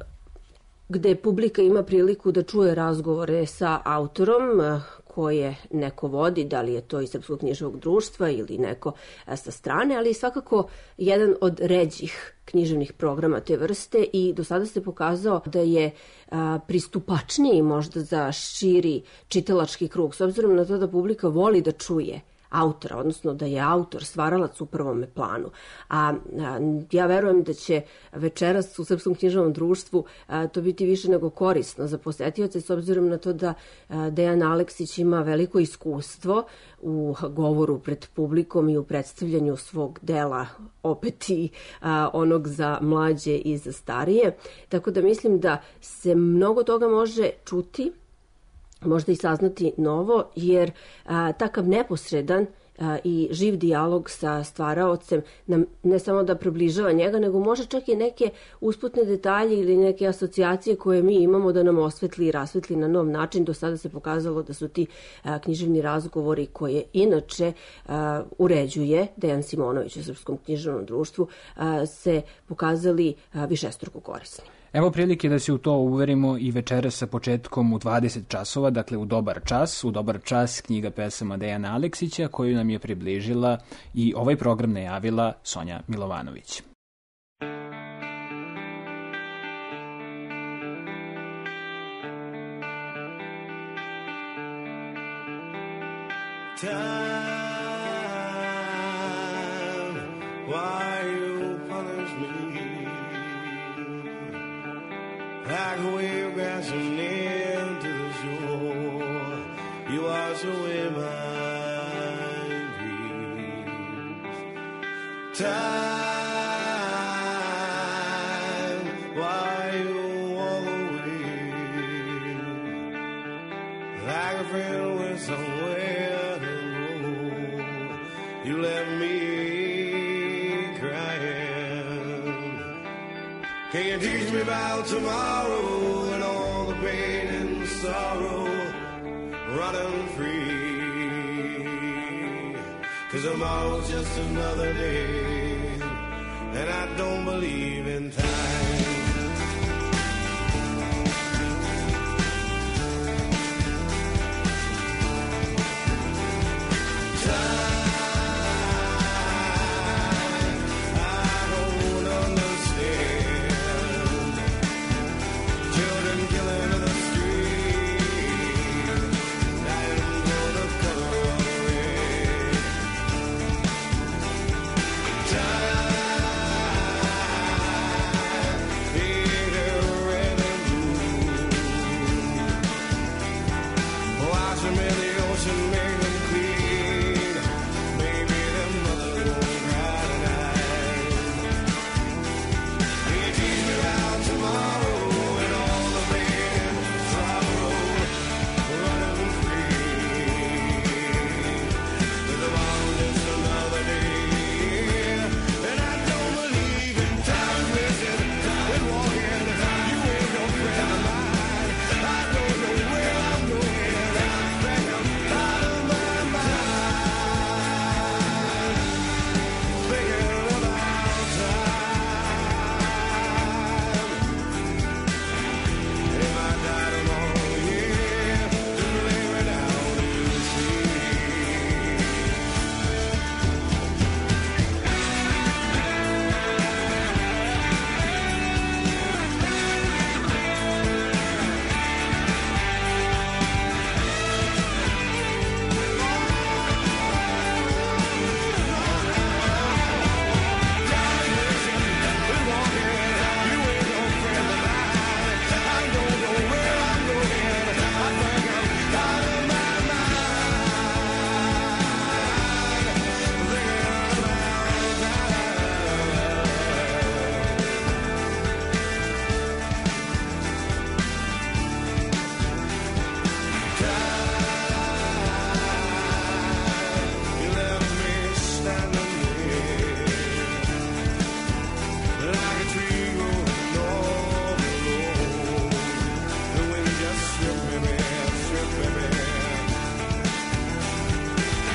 gde publika ima priliku da čuje razgovore sa autorom koje neko vodi, da li je to iz Srpskog književnog društva ili neko sa strane, ali svakako jedan od ređih književnih programa te vrste i do sada se pokazao da je pristupačniji možda za širi čitalački krug, s obzirom na to da publika voli da čuje autora, odnosno da je autor stvaralac u prvome planu. A ja verujem da će večeras u Srpskom književnom društvu to biti više nego korisno za posetioce, s obzirom na to da Dejan Aleksić ima veliko iskustvo u govoru pred publikom i u predstavljanju svog dela, opet i onog za mlađe i za starije. Tako da mislim da se mnogo toga može čuti, možda i saznati novo, jer takav neposredan i živ dijalog sa stvaraocem nam ne samo da približava njega, nego može čak i neke usputne detalje ili neke asocijacije koje mi imamo da nam osvetli i rasvetli na nov način. Do sada se pokazalo da su ti književni razgovori koje inače uređuje Dejan Simonović u Srpskom književnom društvu se pokazali višestruko korisni. Evo prilike da se u to uverimo i večeras sa početkom u 20 časova, dakle u dobar čas, knjiga pesama Dejana Aleksića, koju nam je približila i ovaj program najavila Sonja Milovanović. Like a wave crashing into the shore, you wash away my dreams. Time, why you walk away? Like a friend went somewhere to go, you left me crying. Can you teach me about tomorrow and all the pain and sorrow running free? 'Cause tomorrow's just another day and I don't believe in time.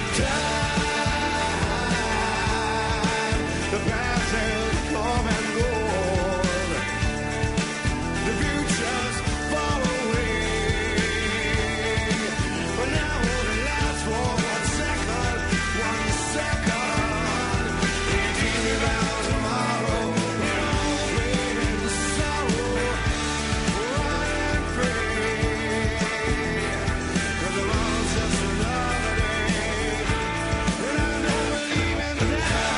The past has come and gone. The future's far away. But now only lasts for 1 second. 1 second. You keep me about tomorrow. You know, pain and sorrow. Run and pray. 'Cause tomorrow's just another day. And I don't believe in that.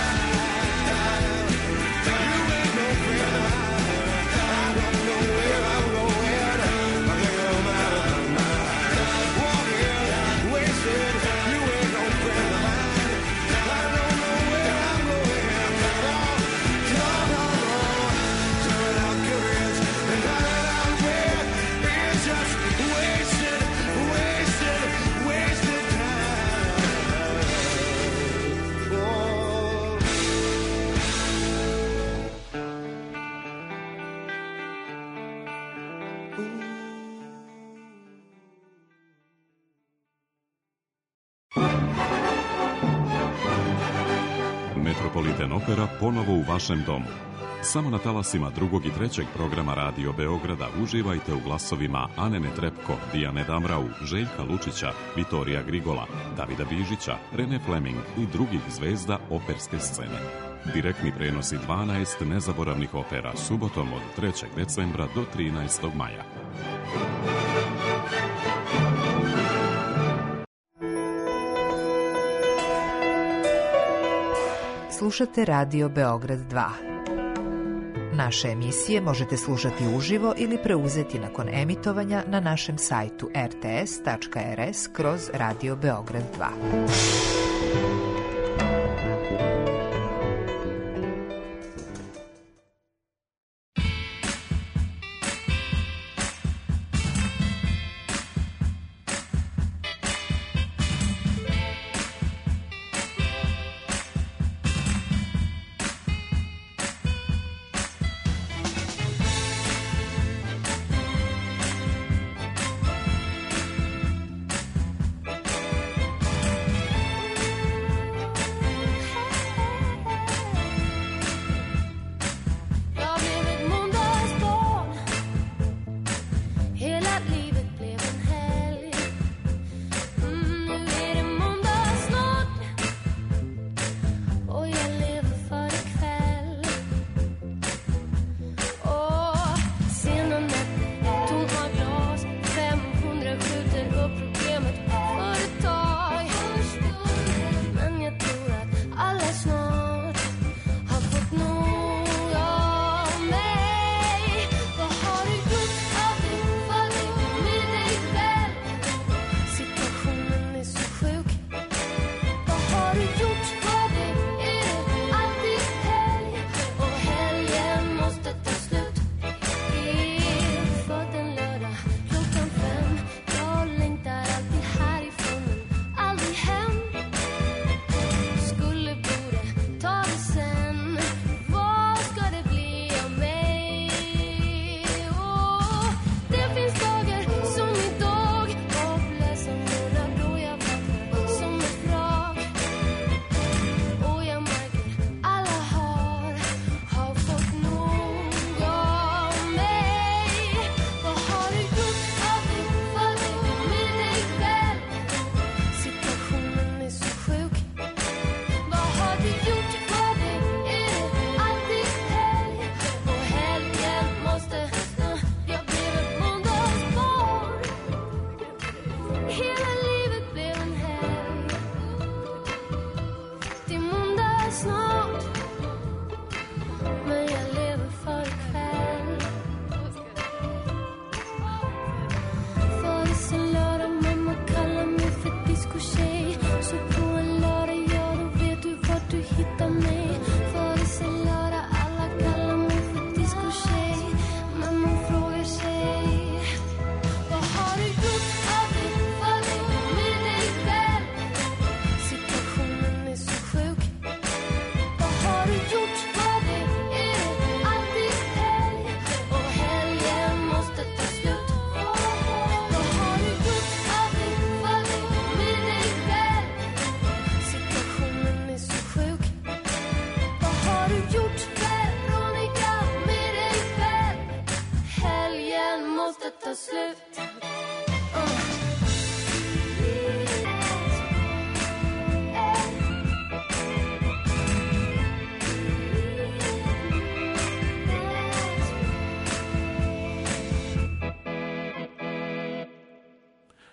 Metropolitan Opera ponovo u vašem domu. Samo na talasima 2. i 3. programa Radio Beograda uživajte u glasovima Ane Netrepko, Dijane Damrau, Željka Lučića, Vitorija Grigola, Davida Bižića, Rene Fleming i drugih zvezda operske scene. Direktni prenosi 12 nezaboravnih opera subotom od 3. decembra do 13. maja. Slušate Radio Beograd 2. Naše emisije možete slušati uživo ili preuzeti nakon emitovanja na našem sajtu rts.rs/Radio Beograd 2.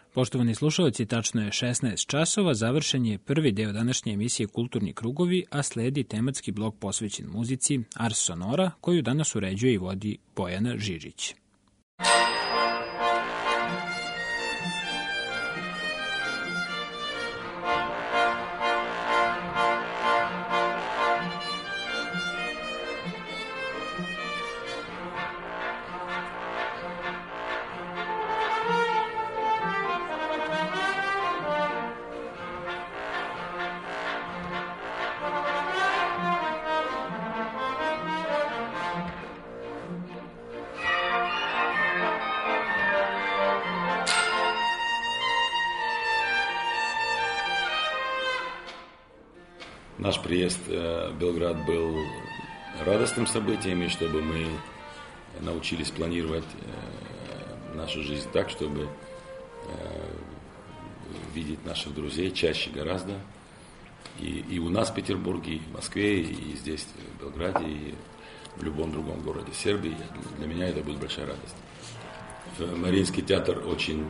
Poštovani slušalci, tačno je 16 časova, završen je prvi deo današnje emisije Kulturni krugovi, a sledi tematski blok posvećen muzici Ars Sonora, koju danas uređuje i vodi Bojana Žižić. Наш приезд в Белград был радостным событием, и чтобы мы научились планировать нашу жизнь так, чтобы видеть наших друзей чаще гораздо. И у нас в Петербурге, и в Москве, и здесь, в Белграде, и в любом другом городе Сербии. Для меня это будет большая радость. Мариинский театр очень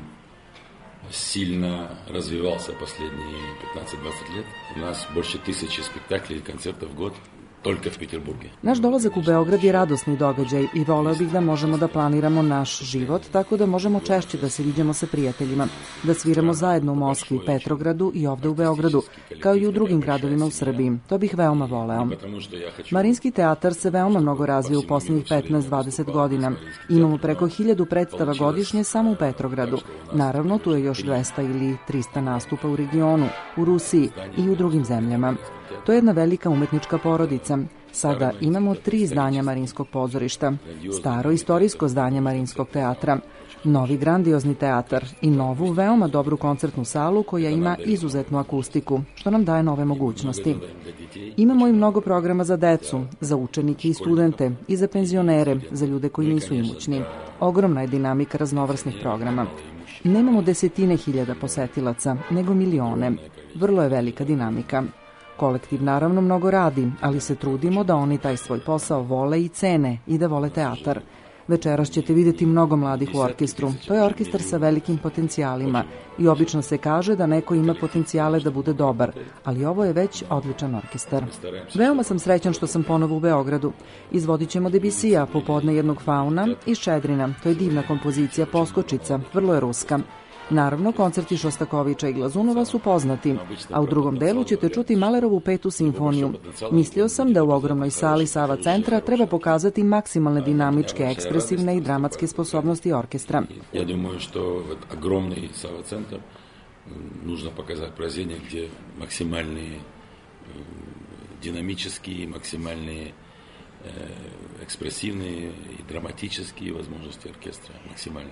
сильно развивался последние 15-20 лет. У нас больше 1000 спектаклей и концертов в год только в Peterburgu. Naš dolazak u Beograd je radosni događaj i voleo bih da možemo da planiramo naš život tako da možemo češće da se viđamo sa prijateljima, da sviramo zajedno u Moskvi, Petrogradu i ovde u Beogradu, kao i u drugim gradovima u Srbiji. To bih veoma voleo. Marinski teatar se veoma mnogo razvio u poslednjih 15-20 godina. Imamo preko 1000 predstava godišnje samo u Petrogradu. Naravno, tu je još 200 ili 300 nastupa u regionu, u Rusiji i u drugim zemljama. To je jedna velika umetnička porodica. Sada imamo 3 zdanja Marinskog pozorišta, staro istorijsko zdanje Marinskog teatra, novi grandiozni teatar i novu veoma dobru koncertnu salu koja ima izuzetnu akustiku, što nam daje nove mogućnosti. Imamo i mnogo programa za decu, za učenike i studente i za penzionere, za ljude koji nisu imućni. Ogromna je dinamika raznovrsnih programa. Nemamo desetine hiljada posetilaca, nego milione. Vrlo je velika dinamika. Kolektiv naravno mnogo radi, ali se trudimo da oni taj svoj posao vole i cene i da vole teatar. Večeras ćete vidjeti mnogo mladih u orkestru. To je orkestar sa velikim potencijalima i obično se kaže da neko ima potencijale da bude dobar, ali ovo je već odličan orkestar. Veoma sam srećan što sam ponovo u Beogradu. Izvodit ćemo Debisija, popodne jednog fauna i Ščedrina. To je divna kompozicija Poskočica, vrlo je ruska. Naravno, koncerti Šostakovića i Glazunova su poznati, a u drugom delu ćete čuti Mahlerovu 5. simfoniju. Mislio sam da u ogromnoj sali Sava centra treba pokazati maksimalne dinamičke, ekspresivne i dramatske sposobnosti orkestra. Ja думаю, что огромный Сава центр нужно показать произведения, где максимальные динамические, максимальные экспрессивные и драматические возможности оркестра, максимально.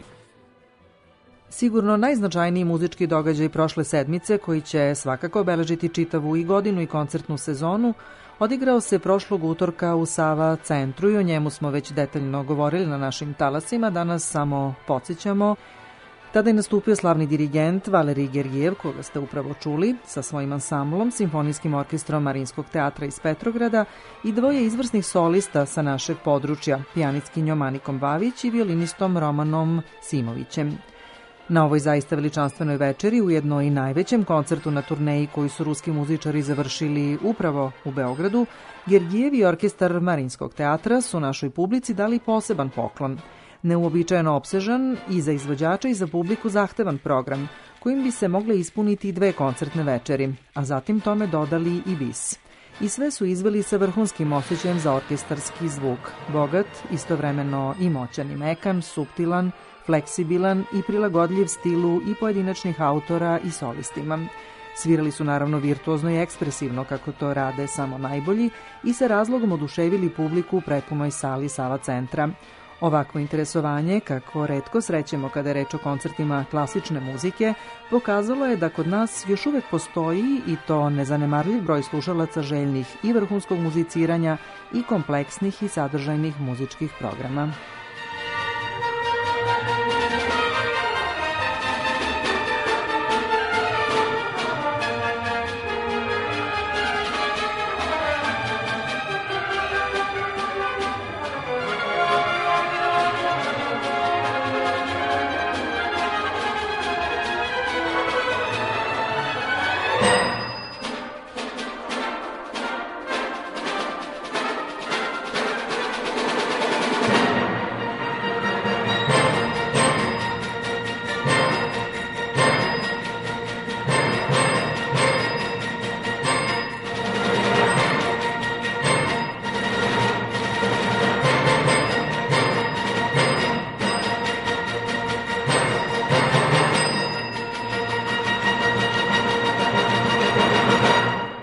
Sigurno najznačajniji muzički događaj prošle sedmice, koji će svakako obeležiti čitavu i godinu i koncertnu sezonu, odigrao se prošlog utorka u Sava centru i o njemu smo već detaljno govorili na našim talasima, danas samo podsjećamo. Tada je nastupio slavni dirigent Valerij Gergijev, koga ste upravo čuli, sa svojim ansamblom, simfonijskim orkestrom Marinskog teatra iz Petrograda i 2 izvrsnih solista sa našeg područja, pijanistkinjom Anikom Bavić i violinistom Romanom Simovićem. Na ovoj zaista veličanstvenoj večeri, ujedno i najvećem koncertu na turneji koji su ruski muzičari završili upravo u Beogradu, Gergijev i orkestar Marinskog teatra su našoj publici dali poseban poklon. Neuobičajeno opsežan i za izvođača i za publiku zahtevan program, kojim bi se mogle ispuniti 2 koncertne večeri, a zatim tome dodali i bis. I sve su izveli sa vrhunskim osjećajem za orkestarski zvuk, bogat, istovremeno i moćan i mekan, suptilan, fleksibilan i prilagodljiv stilu i pojedinačnih autora i solistima. Svirali su naravno virtuozno i ekspresivno, kako to rade samo najbolji, i sa razlogom oduševili publiku u prepunoj sali Sava centra. Ovakvo interesovanje, kako retko srećemo kada je reč o koncertima klasične muzike, pokazalo je da kod nas još uvek postoji i to nezanemarljiv broj slušalaca željnih i vrhunskog muziciranja i kompleksnih i sadržajnih muzičkih programa.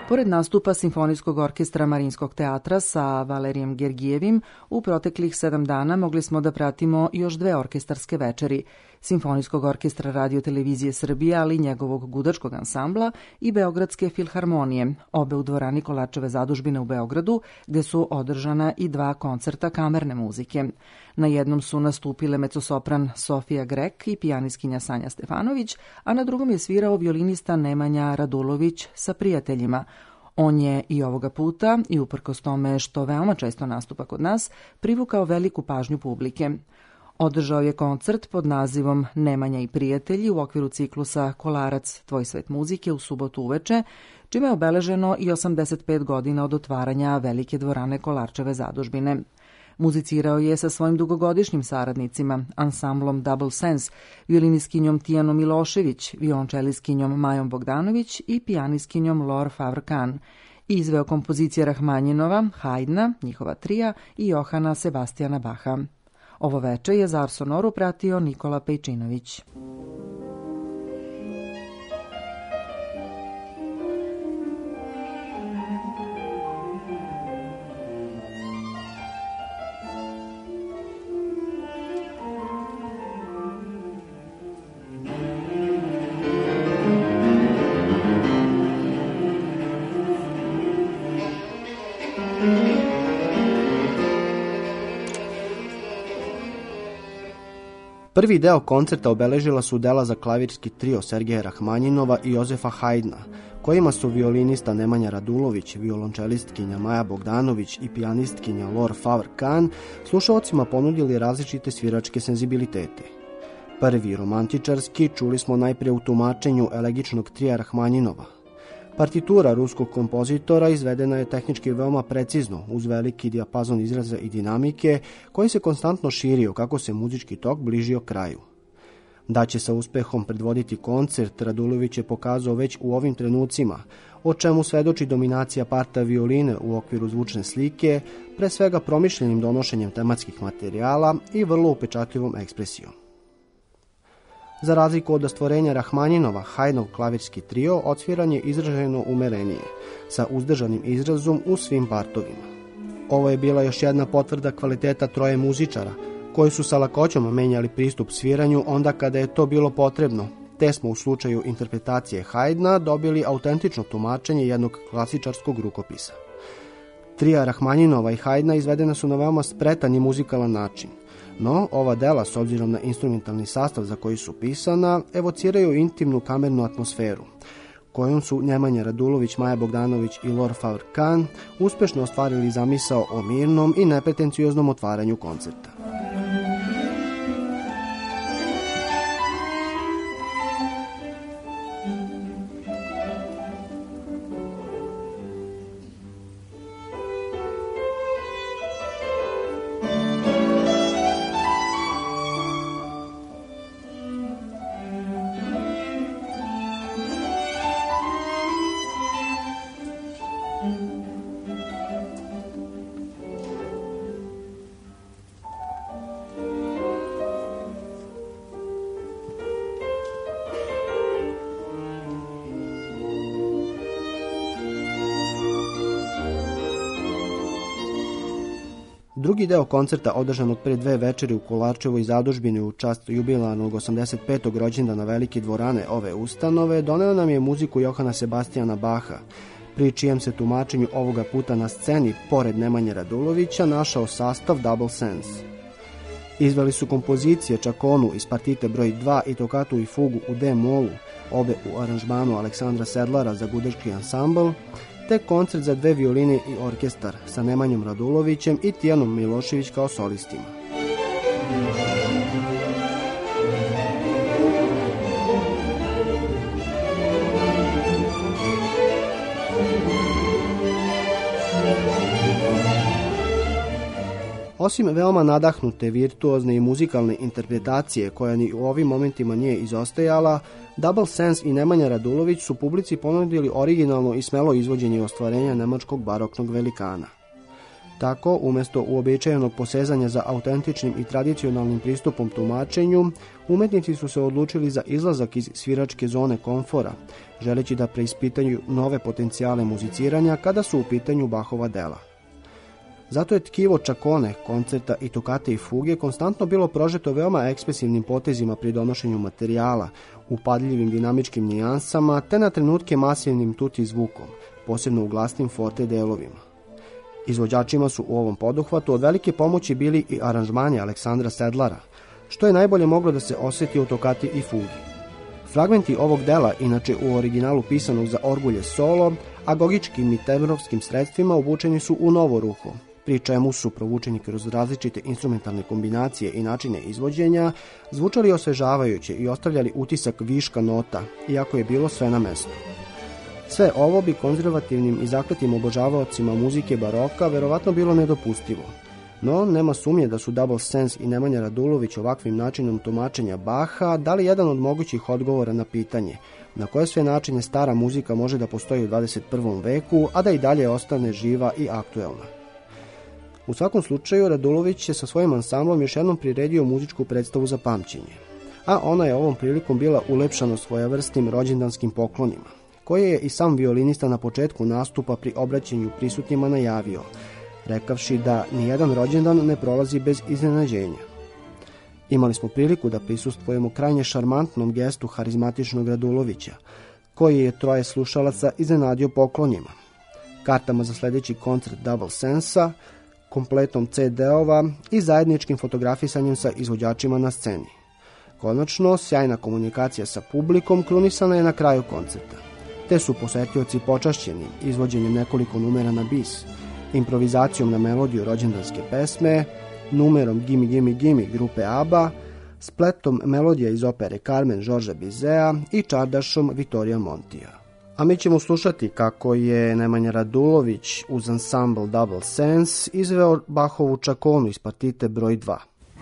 Pored nastupa Simfonijskog orkestra Marinskog teatra sa Valerijem Gergijevim, u proteklih 7 dana mogli smo da pratimo još 2 orkestarske večeri, Simfonijskog orkestra Radio-televizije Srbije, ali i njegovog gudačkog ansambla i Beogradske filharmonije, obe u dvorani Kolarčeve zadužbine u Beogradu, gde su održana i 2 koncerta kamerne muzike. Na jednom su nastupile mecosopran Sofija Grek i pijanistkinja Sanja Stefanović, a na drugom je svirao violinista Nemanja Radulović sa prijateljima. On je i ovoga puta, i uprkos tome što veoma često nastupa kod nas, privukao veliku pažnju publike. Održao je koncert pod nazivom Nemanja i prijatelji u okviru ciklusa Kolarac, tvoj svet muzike u subotu uveče, čime je obeleženo i 85 godina od otvaranja velike dvorane Kolarčeve zadužbine. Muzicirao je sa svojim dugogodišnjim saradnicima, ansamblom Double Sense, violinistkinjom Tijanom Milošević, violončelistkinjom Majom Bogdanović i pijanistkinjom Lor Favre-Kahn. Izveo kompozicije Rahmanjinova, Haydna, njihova trija i Johana Sebastijana Baha. Ovo veče je za Ars Sonoru pratio Nikola Pejčinović. Prvi deo koncerta obeležila su dela za klavirski trio Sergeja Rahmanjinova i Jozefa Haydna, kojima su violinista Nemanja Radulović, violončelistkinja Maja Bogdanović i pijanistkinja Lor Favre-Kahn slušaocima ponudili različite sviračke senzibilitete. Prvi, romantičarski, čuli smo najprije u tumačenju elegičnog trija Rahmanjinova. Partitura ruskog kompozitora izvedena je tehnički veoma precizno, uz veliki dijapazon izraza i dinamike, koji se konstantno širio kako se muzički tok bližio kraju. Da će sa uspehom predvoditi koncert, Radulović je pokazao već u ovim trenucima, o čemu svedoči dominacija parta violine u okviru zvučne slike, pre svega promišljenim donošenjem tematskih materijala i vrlo upečatljivom ekspresijom. Za razliku od stvorenja Rahmanjinova, Haydnov klavirski trio odsviran je izraženo umerenije, sa uzdržanim izrazom u svim partovima. Ovo je bila još jedna potvrda kvaliteta troje muzičara, koji su sa lakoćom menjali pristup sviranju onda kada je to bilo potrebno, te smo u slučaju interpretacije Haydna dobili autentično tumačenje jednog klasičarskog rukopisa. Trija Rahmanjinova i Haydna izvedena su na veoma spretan i muzikalan način. No, ova dela, s obzirom na instrumentalni sastav za koji su pisana, evociraju intimnu kamernu atmosferu, kojom su Nemanja Radulović, Maja Bogdanović i Lor Favre-Kahn uspešno ostvarili zamisao o mirnom i nepretencioznom otvaranju koncerta. Drugi deo koncerta, održanog pre 2 večeri u Kolarčevoj zadužbini u čast jubilarnog 85. rođendana velike dvorane ove ustanove, doneo nam je muziku Johana Sebastijana Baha, pri čijem se tumačenju ovoga puta na sceni, pored Nemanje Radulovića, našao sastav Double Sense. Izveli su kompozicije Čakonu iz partite broj 2 i Tokatu i fugu u D-molu, obe u aranžmanu Aleksandra Sedlara za gudački ansambl, te koncert za 2 violine i orkestar sa Nemanjom Radulovićem i Tijanom Milošević kao solistima. Osim veoma nadahnute, virtuozne i muzikalne interpretacije, koja ni u ovim momentima nije izostajala, Double Sense i Nemanja Radulović su publici ponudili originalno i smelo izvođenje ostvarenja nemačkog baroknog velikana. Tako, umjesto uobičajenog posezanja za autentičnim i tradicionalnim pristupom tumačenju, umetnici su se odlučili za izlazak iz sviračke zone komfora, želeći da preispitaju nove potencijale muziciranja kada su u pitanju Bachova dela. Zato je tkivo čakone, koncerta i tokate i fuge konstantno bilo prožeto veoma ekspresivnim potezima pri donošenju materijala, upadljivim dinamičkim nijansama, te na trenutke masivnim tuti zvukom, posebno u glasnim forte delovima. Izvođačima su u ovom poduhvatu od velike pomoći bili i aranžmani Aleksandra Sedlara, što je najbolje moglo da se osjeti u tokati i fugi. Fragmenti ovog dela, inače u originalu pisanog za orgulje solo, agogičkim i tenorskim sredstvima obučeni su u novo ruho, pri čemu su provučeni kroz različite instrumentalne kombinacije i načine izvođenja, zvučali osvežavajuće i ostavljali utisak viška nota, iako je bilo sve na mestu. Sve ovo bi konzervativnim i zakletim obožavaocima muzike baroka verovatno bilo nedopustivo. No, nema sumnje da su Double Sense i Nemanja Radulović ovakvim načinom tumačenja Bacha dali jedan od mogućih odgovora na pitanje na koje sve načine stara muzika može da postoji u 21. veku, a da i dalje ostane živa i aktuelna. U svakom slučaju, Radulović je sa svojim ansamblom još jednom priredio muzičku predstavu za pamćenje, a ona je ovom prilikom bila ulepšana svojevrsnim rođendanskim poklonima, koje je i sam violinista na početku nastupa pri obraćanju prisutnima najavio, rekavši da nijedan rođendan ne prolazi bez iznenađenja. Imali smo priliku da prisustvujemo krajnje šarmantnom gestu harizmatičnog Radulovića, koji je troje slušalaca iznenadio poklonima, kartama za sljedeći koncert Double Sense-a, kompletom CD-ova i zajedničkim fotografisanjem sa izvođačima na sceni. Konačno, sjajna komunikacija sa publikom krunisana je na kraju koncerta, te su posetioci počašćeni izvođenjem nekoliko numera na bis, improvizacijom na melodiju rođendanske pesme, numerom Gimme Gimme Gimme grupe ABBA, spletom melodija iz opere Carmen Georgesa Bizeta i čardašom Vittoria Montija. A mi ćemo slušati kako je Nemanja Radulović uz ansambl Double Sense izveo Bachovu čakonu iz partite broj 2.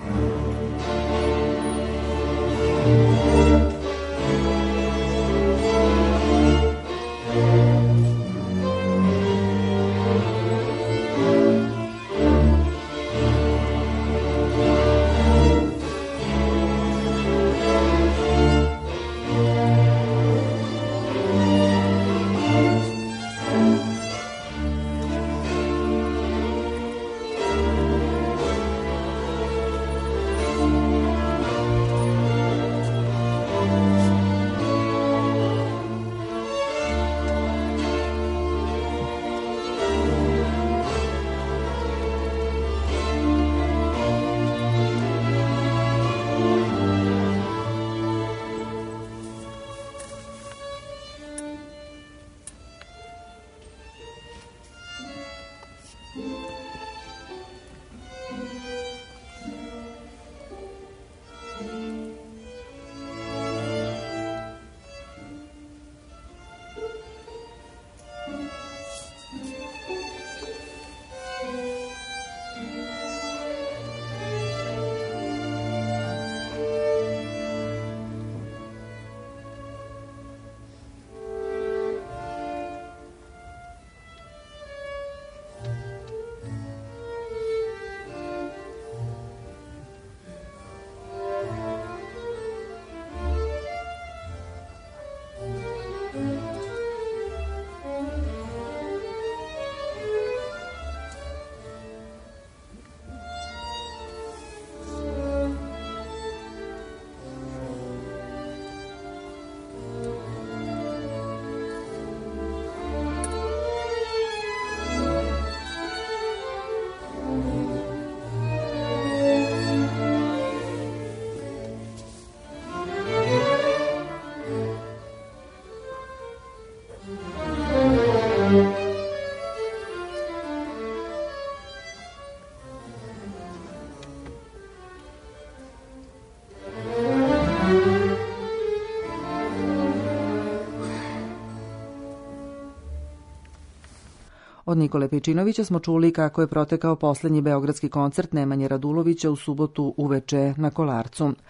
Od Nikole Pejčinovića smo čuli kako je protekao poslednji beogradski koncert Nemanje Radulovića u subotu uveče na Kolarcu.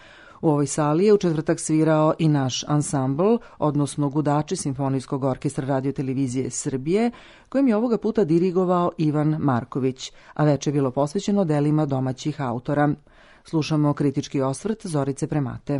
U ovoj sali je u četvrtak svirao i naš ansambl, odnosno gudači Simfonijskog orkestra Radio-televizije Srbije, kojim je ovoga puta dirigovao Ivan Marković, a veče je bilo posvećeno delima domaćih autora. Slušamo kritički osvrt Zorice Premate.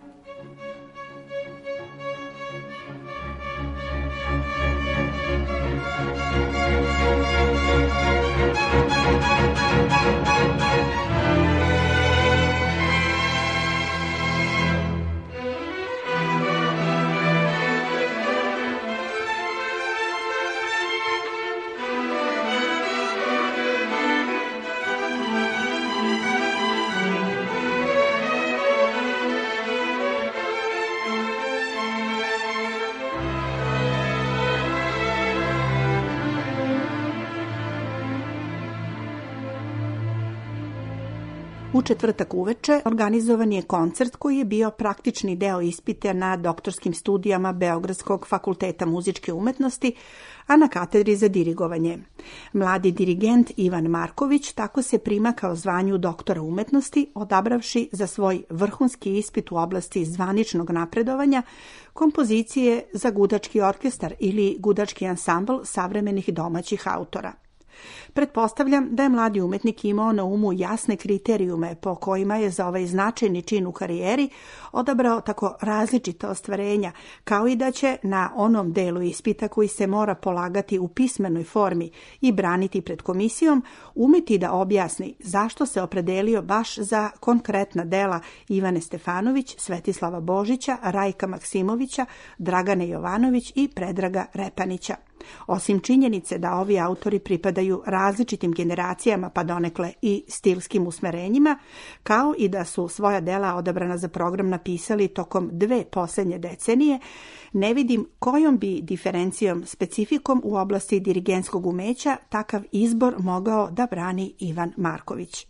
U četvrtak uveče organizovan je koncert koji je bio praktični deo ispita na doktorskim studijama Beogradskog fakulteta muzičke umetnosti, a na katedri za dirigovanje. Mladi dirigent Ivan Marković tako se primakao zvanju doktora umetnosti, odabravši za svoj vrhunski ispit u oblasti zvaničnog napredovanja kompozicije za gudački orkestar ili gudački ansambl savremenih domaćih autora. Pretpostavljam da je mladi umetnik imao na umu jasne kriterijume po kojima je za ovaj značajni čin u karijeri odabrao tako različita ostvarenja, kao i da će na onom delu ispita koji se mora polagati u pismenoj formi i braniti pred komisijom, umeti da objasni zašto se opredelio baš za konkretna dela Ivane Stefanović, Svetislava Božića, Rajka Maksimovića, Dragane Jovanović i Predraga Repanića. Osim činjenice da ovi autori pripadaju različitim generacijama pa donekle i stilskim usmerenjima, kao i da su svoja dela odabrana za program napisali tokom 2 posljednje decenije, ne vidim kojom bi diferencijom, specifikom u oblasti dirigentskog umeća takav izbor mogao da brani Ivan Marković.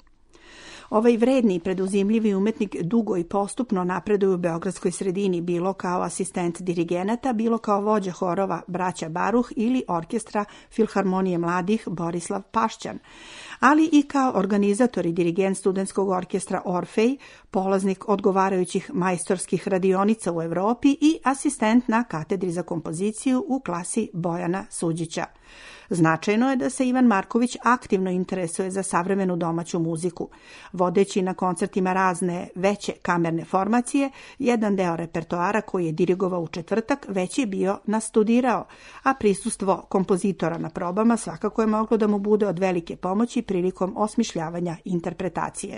Ovaj vredni i preduzimljivi umetnik dugo i postupno napreduje u beogradskoj sredini, bilo kao asistent dirigenata, bilo kao vođa horova Braća Baruh ili orkestra Filharmonije mladih Borislav Pašćan, ali i kao organizator i dirigent studentskog orkestra Orfej, polaznik odgovarajućih majstorskih radionica u Evropi i asistent na katedri za kompoziciju u klasi Bojana Suđića. Značajno je da se Ivan Marković aktivno interesuje za savremenu domaću muziku. Vodeći na koncertima razne veće kamerne formacije, jedan deo repertoara koji je dirigovao u četvrtak već je bio nastudirao, a prisustvo kompozitora na probama svakako je moglo da mu bude od velike pomoći prilikom osmišljavanja interpretacije.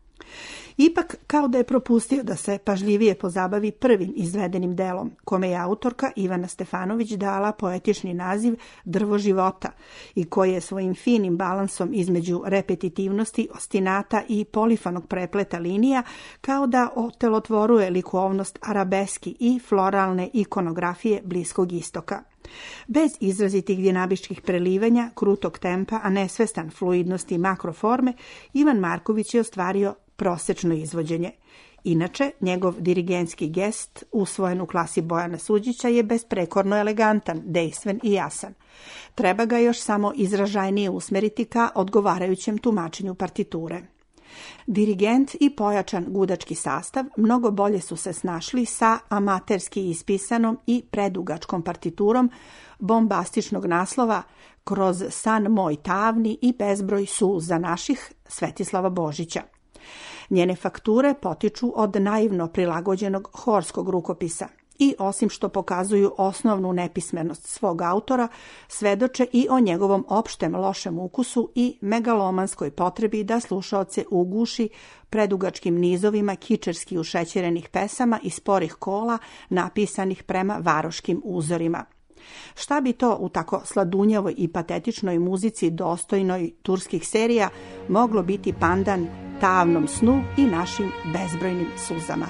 Ipak, kao da je propustio da se pažljivije pozabavi prvim izvedenim delom, kome je autorka Ivana Stefanović dala poetični naziv Drvo života i koji je svojim finim balansom između repetitivnosti, ostinata i polifonog prepleta linija, kao da otelotvoruje likovnost arabeski i floralne ikonografije Bliskog istoka. Bez izrazitih dinamičkih prelivanja, krutog tempa, a nesvestan fluidnosti makroforme, Ivan Marković je ostvario prosečno izvođenje. Inače, njegov dirigentski gest, usvojen u klasi Bojana Suđića, je besprekorno elegantan, dejstven i jasan. Treba ga još samo izražajnije usmeriti ka odgovarajućem tumačenju partiture. Dirigent i pojačan gudački sastav mnogo bolje su se snašli sa amaterski ispisanom i predugačkom partiturom bombastičnog naslova Kroz san moj tavni i bezbroj suza naših Svetislava Božića. Njene fakture potiču od naivno prilagođenog horskog rukopisa i osim što pokazuju osnovnu nepismenost svog autora, svedoče i o njegovom opštem lošem ukusu i megalomanskoj potrebi da slušaoce uguši predugačkim nizovima kičerski ušećerenih pesama i sporih kola napisanih prema varoškim uzorima. Šta bi to u tako sladunjavoj i patetičnoj muzici dostojnoj turskih serija moglo biti pandan Tavnom snu i našim bezbrojnim suzama?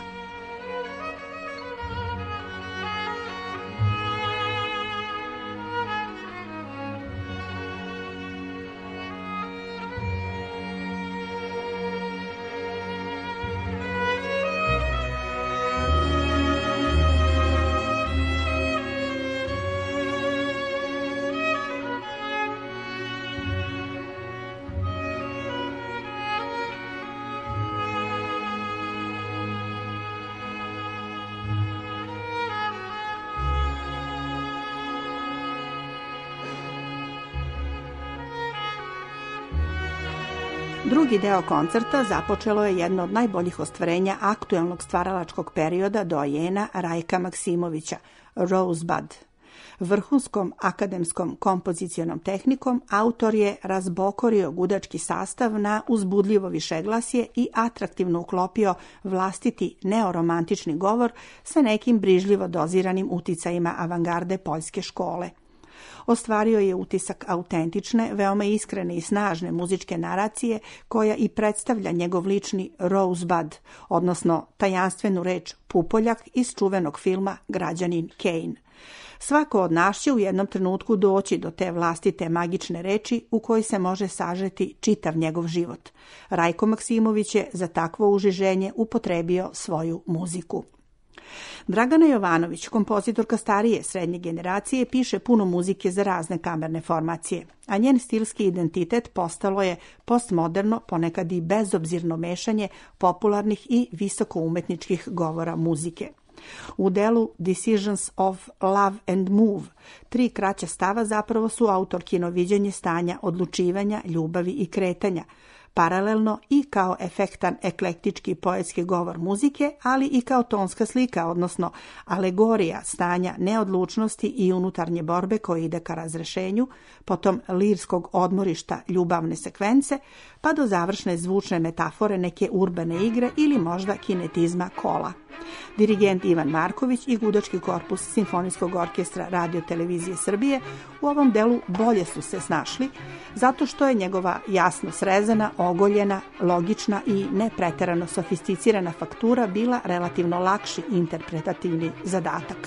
Drugi deo koncerta započelo je jedno od najboljih ostvarenja aktuelnog stvaralačkog perioda doajena Rajka Maksimovića, Rosebud. Vrhunskom akademskom kompozicionom tehnikom autor je razbokorio gudački sastav na uzbudljivo višeglasje i atraktivno uklopio vlastiti neoromantični govor sa nekim brižljivo doziranim uticajima avangarde poljske škole. Ostvario je utisak autentične, veoma iskrene i snažne muzičke naracije koja i predstavlja njegov lični Rosebud, odnosno tajanstvenu reč pupoljak iz čuvenog filma Građanin Kane. Svako od nas će u jednom trenutku doći do te vlastite magične reči u kojoj se može sažeti čitav njegov život. Rajko Maksimović je za takvo užiženje upotrebio svoju muziku. Dragana Jovanović, kompozitorka starije srednje generacije, piše puno muzike za razne kamerne formacije, a njen stilski identitet postalo je postmoderno, ponekad i bezobzirno mešanje popularnih i visokoumetničkih govora muzike. U delu Decisions of Love and Move 3 kraća stava zapravo su autorkino viđenje stanja odlučivanja, ljubavi i kretanja, paralelno i kao efektan eklektički poetski govor muzike, ali i kao tonska slika, odnosno alegorija stanja neodlučnosti i unutarnje borbe koja ide ka razrešenju, potom lirskog odmorišta ljubavne sekvence, pa do završne zvučne metafore neke urbane igre ili možda kinetizma kola. Dirigent Ivan Marković i gudački korpus Simfonijskog orkestra Radio Televizije Srbije u ovom delu bolje su se snašli, zato što je njegova jasno srezana, ogoljena, logična i ne preterano sofisticirana faktura bila relativno lakši interpretativni zadatak.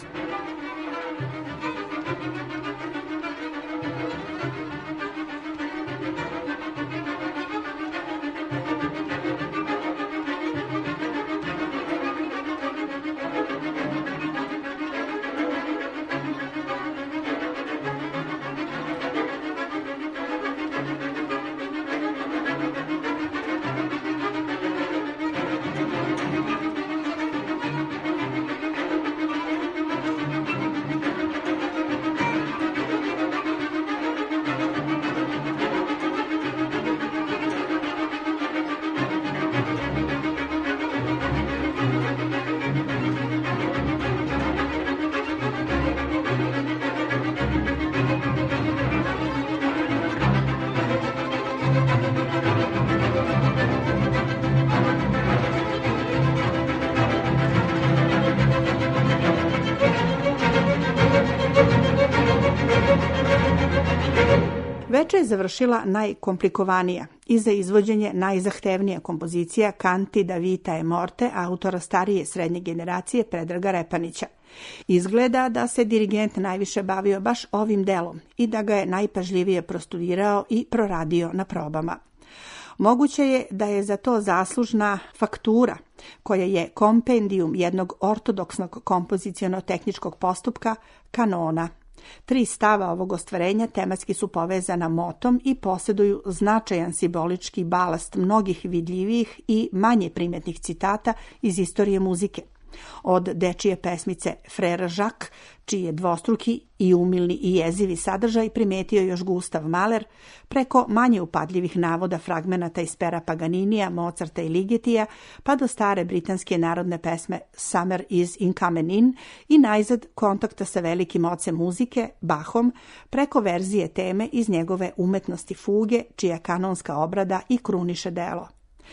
Veče je završila najkomplikovanija i za izvođenje najzahtevnija kompozicija Cantida Vita e Morte autora starije srednje generacije Predraga Repanića. Izgleda da se dirigent najviše bavio baš ovim delom i da ga je najpažljivije prostudirao i proradio na probama. Moguće je da je za to zaslužna faktura, koja je kompendijum jednog ortodoksnog kompoziciono-tehničkog postupka, kanona. 3 stava ovog ostvarenja tematski su povezana motom i posjeduju značajan simbolički balast mnogih vidljivijih i manje primetnih citata iz istorije muzike. Od dečije pesmice Frère Jacques, čiji je dvostruki i umilni i jezivi sadržaj primetio još Gustav Mahler, preko manje upadljivih navoda fragmenata iz pera Paganinija, Mozarta i Ligetija, pa do stare britanske narodne pesme Summer is coming in i najzad kontakta sa velikim ocem muzike, Bachom, preko verzije teme iz njegove umetnosti fuge, čija kanonska obrada i kruniše delo.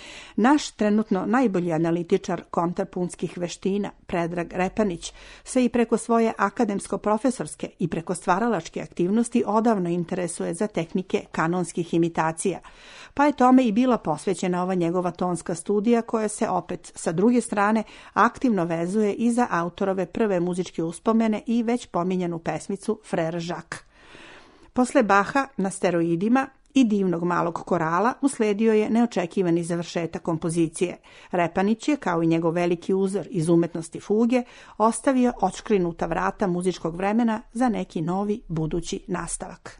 Naš trenutno najbolji analitičar kontrapunskih veština, Predrag Repanić, se i preko svoje akademsko-profesorske i preko stvaralačke aktivnosti odavno interesuje za tehnike kanonskih imitacija, pa je tome i bila posvećena ova njegova tonska studija koja se opet, sa druge strane, aktivno vezuje i za autorove prve muzičke uspomene i već pominjanu pesmicu Frère Jacques. Posle Baha na steroidima i divnog malog korala usledio je neočekivani završetak kompozicije. Repanić je, kao i njegov veliki uzor iz umetnosti fuge, ostavio odškrinuta vrata muzičkog vremena za neki novi budući nastavak.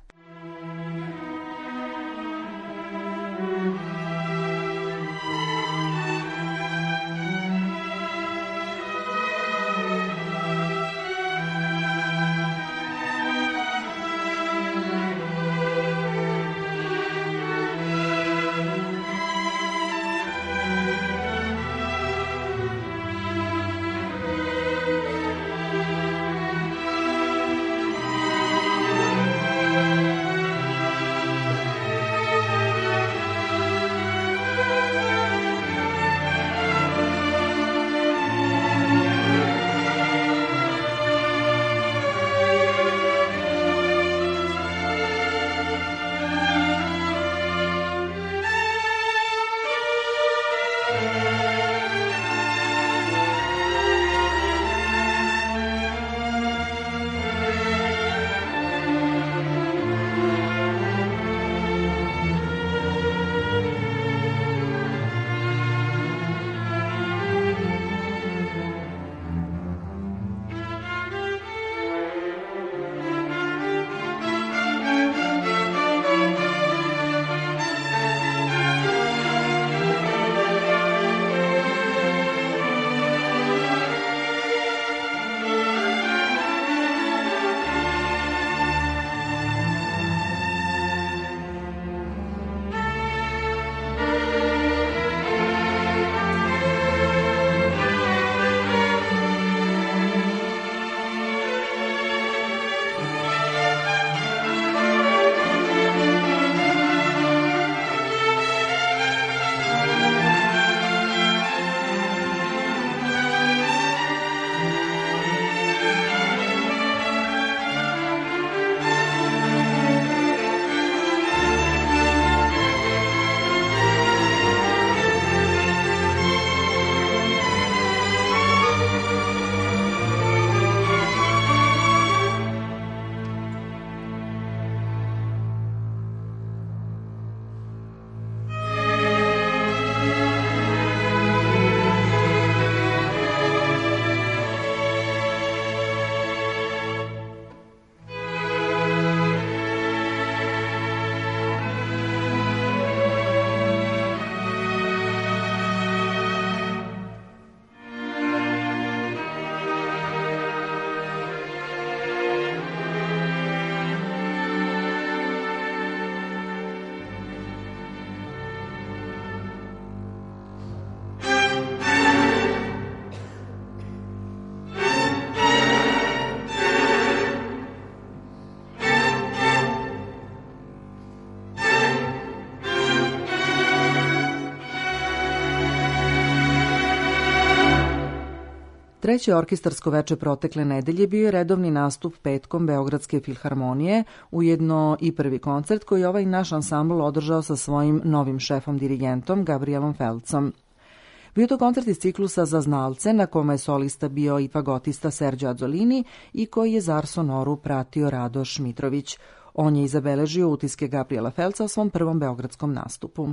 Treće orkestarsko veče protekle nedelje bio je redovni nastup petkom Beogradske filharmonije, ujedno i prvi koncert koji ovaj naš ansambl održao sa svojim novim šefom dirigentom Gabrielom Feltzom. Bio to koncert iz ciklusa za znalce na kome je solista bio i fagotista Sergio Azzolini i koji je za Ars Sonoru pratio Radoš Mitrović. On je izabeležio utiske Gabriela Feltza o svom prvom beogradskom nastupu.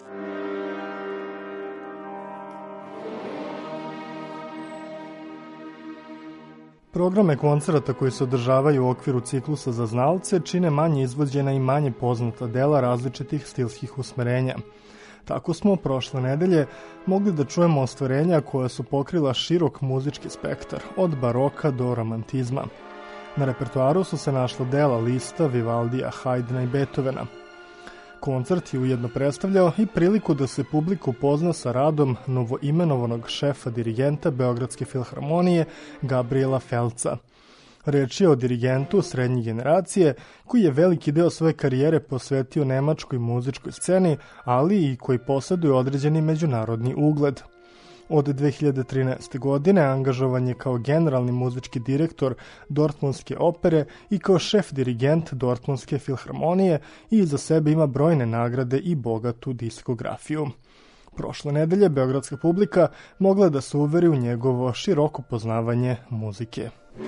Programe koncerata koji se održavaju u okviru ciklusa za znalce čine manje izvođena i manje poznata dela različitih stilskih usmerenja. Tako smo prošle nedelje mogli da čujemo ostvarenja koja su pokrila širok muzički spektar, od baroka do romantizma. Na repertoaru su se našla dela Lista, Vivaldija, Haydna i Beethovena. Koncert je ujedno predstavljao i priliku da se publika upozna sa radom novoimenovanog šefa dirigenta Beogradske filharmonije Gabriela Feltza. Reč je o dirigentu srednje generacije koji je veliki deo svoje karijere posvetio nemačkoj muzičkoj sceni, ali i koji posjeduje određeni međunarodni ugled. Od 2013. godine angažovan je kao generalni muzički direktor Dortmundske opere i kao šef dirigent Dortmundske filharmonije i iza sebe ima brojne nagrade i bogatu diskografiju. Prošle nedelje beogradska publika mogla da se uveri u njegovo široko poznavanje muzike.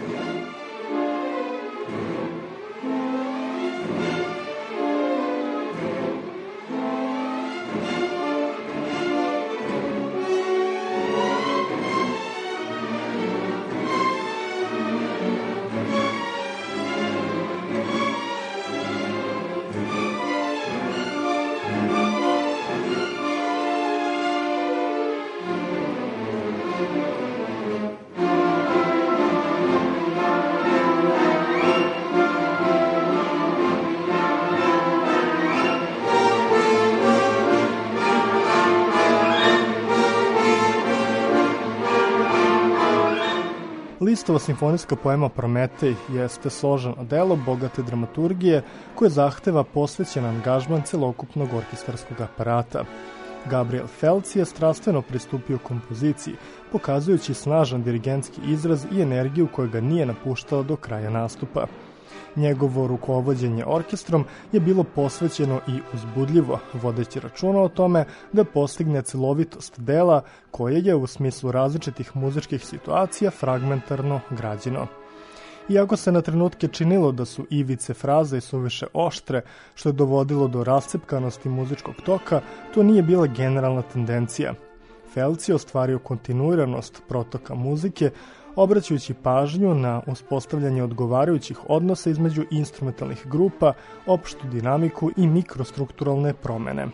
Listova simfonijska poema Prometej jeste složeno delo bogate dramaturgije koje zahteva posvećen angažman celokupnog orkestarskog aparata. Gabriel Feltz je strastveno pristupio kompoziciji, pokazujući snažan dirigentski izraz i energiju koja ga nije napuštala do kraja nastupa. Njegovo rukovođenje orkestrom je bilo posvećeno i uzbudljivo, vodeći računa o tome da postigne celovitost dela koje je u smislu različitih muzičkih situacija fragmentarno građeno. Iako se na trenutke činilo da su ivice fraze suviše oštre, što je dovodilo do rascepkanosti muzičkog toka, to nije bila generalna tendencija. Feltz je ostvario kontinuiranost protoka muzike, obraćajući pažnju na uspostavljanje odgovarajućih odnosa između instrumentalnih grupa, opštu dinamiku i mikrostrukturalne promene.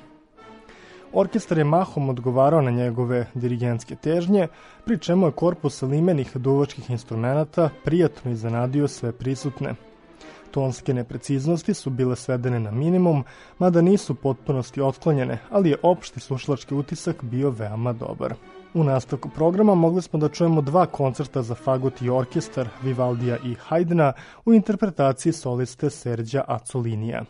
Orkestar je mahom odgovarao na njegove dirigentske težnje, pri čemu je korpus limenih duvačkih instrumenata prijatno iznenadio sve prisutne. Tonske nepreciznosti su bile svedene na minimum, mada nisu potpunosti otklonjene, ali je opšti slušalački utisak bio veoma dobar. U nastavku programa mogli smo da čujemo 2 koncerta za fagot i orkestar Vivaldija i Haydna u interpretaciji soliste Sergia Azzolinija.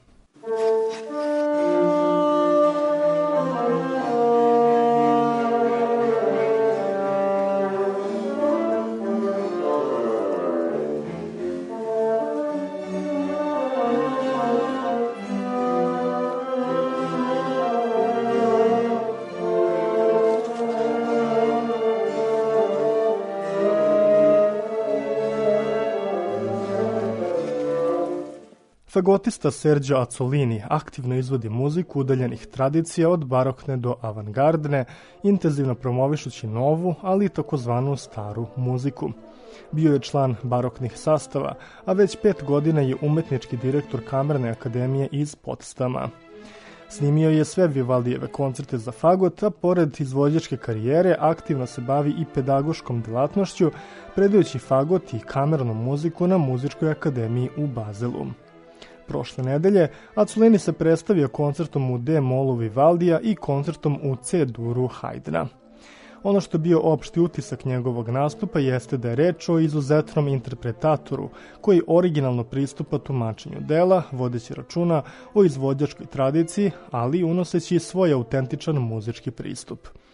Fagotista Sergio Azzolini aktivno izvodi muziku udaljenih tradicija od barokne do avangardne, intenzivno promovišući novu, ali i takozvanu staru muziku. Bio je član baroknih sastava, a već 5 godina je umetnički direktor Kamerne akademije iz Potsdama. Snimio je sve Vivaldijeve koncerte za fagot, a pored izvođačke karijere aktivno se bavi i pedagoškom delatnošću, predajući fagot i kamernu muziku na Muzičkoj akademiji u Bazelu. Prošle nedelje Azzolini se predstavio koncertom u D-molu Vivaldija i koncertom u C-duru Haydna. Ono što je bio opšti utisak njegovog nastupa jeste da je reč o izuzetnom interpretatoru koji originalno pristupa tumačenju dela, vodeći računa o izvođačkoj tradiciji, ali unoseći svoj autentičan muzički pristup.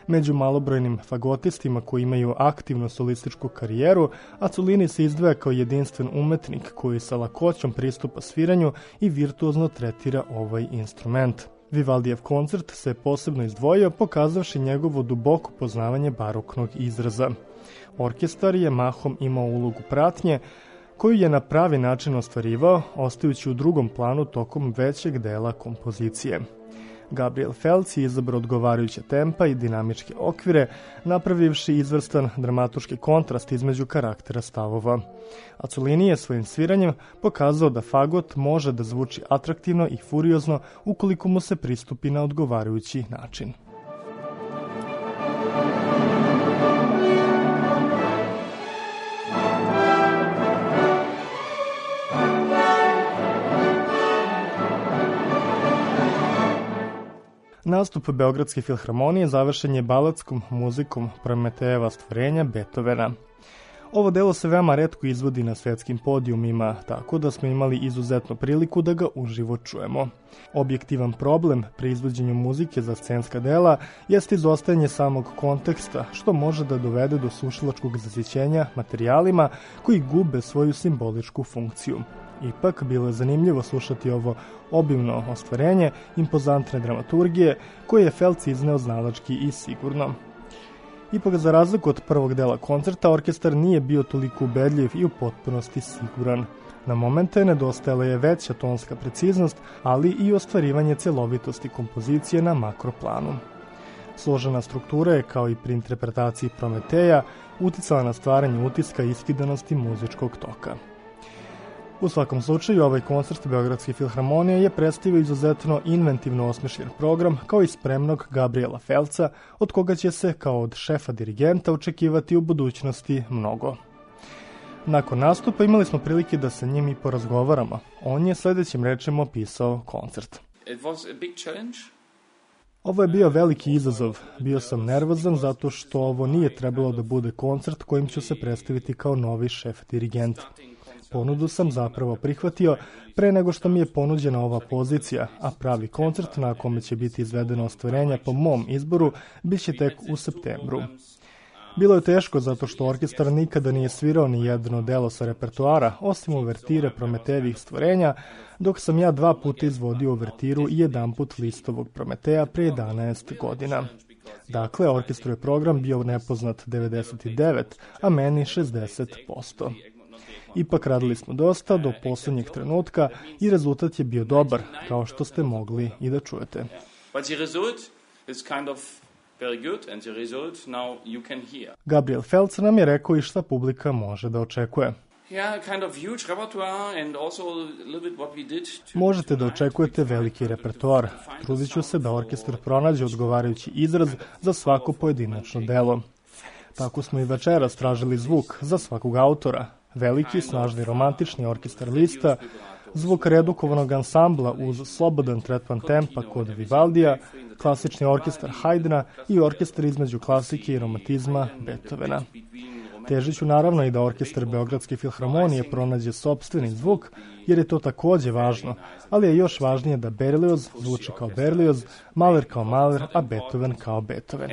Među malobrojnim fagotistima koji imaju aktivnu solističku karijeru, Azzolini se izdvaja kao jedinstven umetnik koji sa lakoćom pristupa sviranju i virtuozno tretira ovaj instrument. Vivaldijev koncert se posebno izdvojio, pokazavši njegovo duboko poznavanje baroknog izraza. Orkestar je mahom imao ulogu pratnje, koju je na pravi način ostvarivao, ostajući u drugom planu tokom većeg dela kompozicije. Gabriel Feltz je izabrao odgovarajuća tempa i dinamičke okvire, napravivši izvrstan dramaturški kontrast između karaktera stavova. Azzolini je svojim sviranjem pokazao da fagot može da zvuči atraktivno i furiozno ukoliko mu se pristupi na odgovarajući način. Nastup Beogradske filharmonije završen je baladskom muzikom Prometejeva stvorenja Beethovena. Ovo delo se veoma retko izvodi na svetskim podijumima, tako da smo imali izuzetnu priliku da ga uživo čujemo. Objektivan problem pri izvođenju muzike za scenska dela jeste izostajanje samog konteksta, što može da dovede do slušilačkog zasićenja materijalima koji gube svoju simboličku funkciju. Ipak, bilo je zanimljivo slušati ovo obimno ostvarenje impozantne dramaturgije koje je Feltz izneo znalački i sigurno. Ipak, za razliku od prvog dela koncerta, orkestar nije bio toliko ubedljiv i u potpunosti siguran. Na momente nedostajala je veća tonska preciznost, ali i ostvarivanje celovitosti kompozicije na makroplanu. Složena struktura je, kao i pri interpretaciji Prometeja, uticala na stvaranje utiska iskidanosti muzičkog toka. U svakom slučaju, ovaj koncert Beogradske filharmonije je predstavio izuzetno inventivno osmišljen program, kao i spremnog Gabriela Feltza, od koga će se, kao od šefa dirigenta, očekivati u budućnosti mnogo. Nakon nastupa imali smo prilike da sa njim i porazgovaramo. On je sledećim rečima opisao koncert. Ovo je bio veliki izazov. Bio sam nervozan zato što ovo nije trebalo da bude koncert kojim ću se predstaviti kao novi šef dirigent. Ponudu sam zapravo prihvatio pre nego što mi je ponuđena ova pozicija, a pravi koncert na kome će biti izvedeno ostvarenja po mom izboru bit će tek u septembru. Bilo je teško zato što orkestar nikada nije svirao ni jedno delo sa repertoara, osim uvertire Prometejevih stvorenja, dok sam ja 2 puta izvodio uvertiru i 1 put Listovog Prometeja pre 11 godina. Dakle, orkestru je program bio nepoznat 99, a meni 60%. Ipak radili smo dosta do poslednjeg trenutka i rezultat je bio dobar, kao što ste mogli i da čujete. Gabriel Feltz nam je rekao i šta publika može da očekuje. Možete da očekujete veliki repertoar. Trudit ću se da orkestar pronađe odgovarajući izraz za svako pojedinačno delo. Tako smo i večeras tražili zvuk za svakog autora. Veliki, snažni, romantični orkestar Lista, zvuk redukovanog ansambla uz slobodan tretman tempa kod Vivaldija, klasični orkestar Haydna i orkestar između klasike i romantizma Beethovena. Težit ću naravno i da orkestar Beogradske filharmonije pronađe sopstveni zvuk, jer je to takođe važno, ali je još važnije da Berlioz zvuči kao Berlioz, Mahler kao Mahler, a Beethoven kao Beethoven.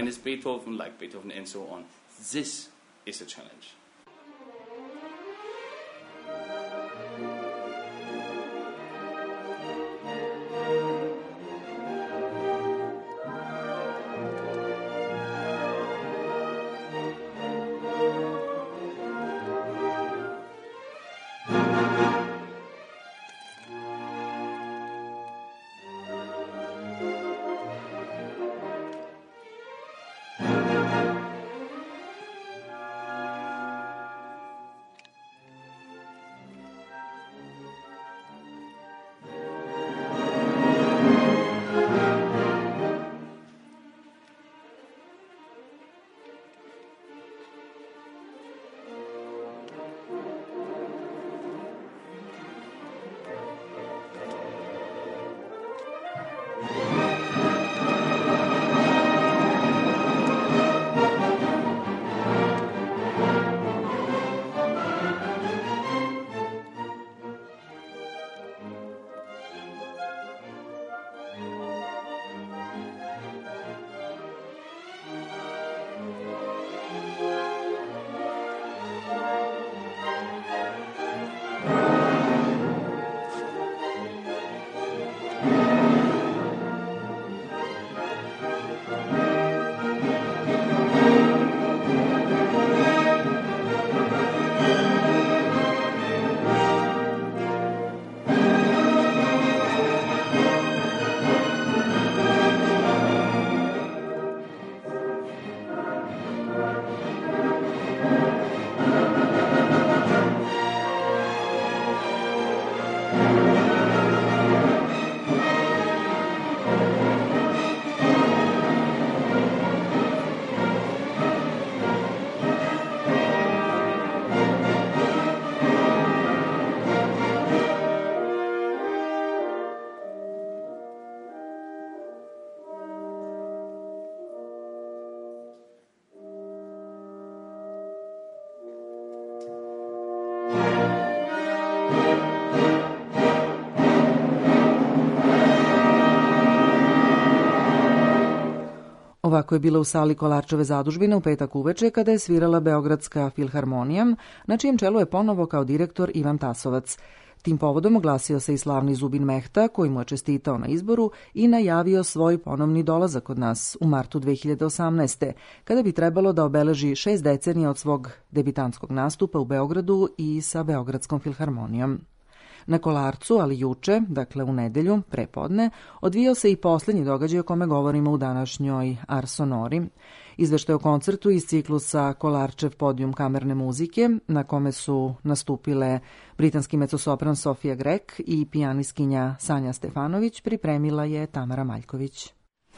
Ovako je bila u sali Kolarčeve zadužbine u petak uveče kada je svirala Beogradska filharmonija, na čijem čelu je ponovo kao direktor Ivan Tasovac. Tim povodom oglasio se i slavni Zubin Mehta, koji mu je čestitao na izboru i najavio svoj ponovni dolazak kod nas u martu 2018. kada bi trebalo da obeleži 6 decenija od svog debitanskog nastupa u Beogradu i sa Beogradskom filharmonijom. Na Kolarcu, ali juče, dakle u nedelju, prepodne, odvijao se i posljednji događaj o kome govorimo u današnjoj Ars Sonori. Izveštaj o koncertu iz ciklusa Kolarčev podijum kamerne muzike, na kome su nastupile britanski mecosopran Sofia Grek i pijanistkinja Sanja Stefanović, pripremila je Tamara Maljković.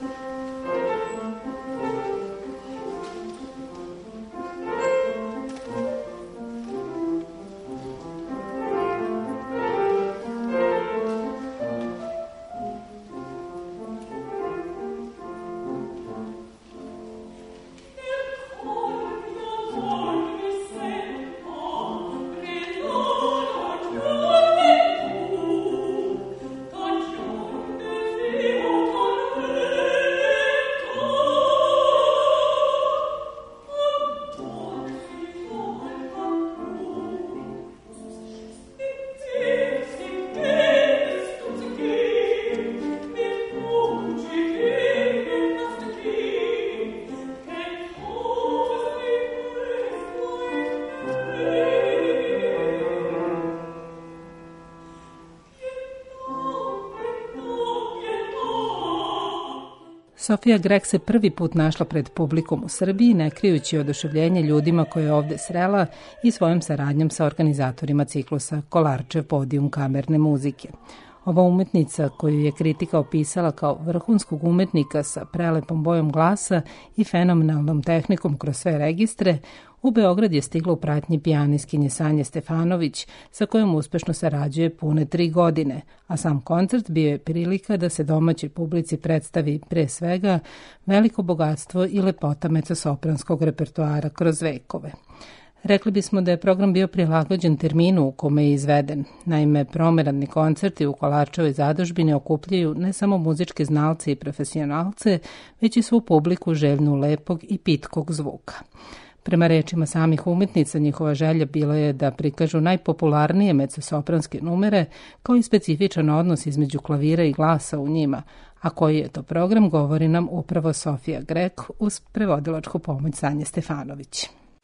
Sofia Grek se prvi put našla pred publikom u Srbiji, ne krijući oduševljenje ljudima koje je ovde srela i svojom saradnjom sa organizatorima ciklusa Kolarčev podijum kamerne muzike. Ova umetnica, koju je kritika opisala kao vrhunskog umetnika sa prelepom bojom glasa i fenomenalnom tehnikom kroz sve registre, u Beograd je stigla u pratnji pijanistkinje Sanje Stefanović, sa kojom uspešno sarađuje pune 3 godine, a sam koncert bio je prilika da se domaćoj publici predstavi pre svega veliko bogatstvo i lepota mecosopranskog repertoara kroz vekove. Rekli bismo da je program bio prilagođen terminu u kome je izveden. Naime, promeradni koncerti u Kolarčevoj zadužbini okupljaju ne samo muzičke znalce i profesionalce, već i svu publiku željnu lepog i pitkog zvuka. Prema rečima samih umetnica, njihova želja bila je da prikažu najpopularnije mecosopranske numere, kao i specifičan odnos između klavira i glasa u njima, a koji je to program govori nam upravo Sofia Grek uz prevodilačku pomoć Sanje Stefanović.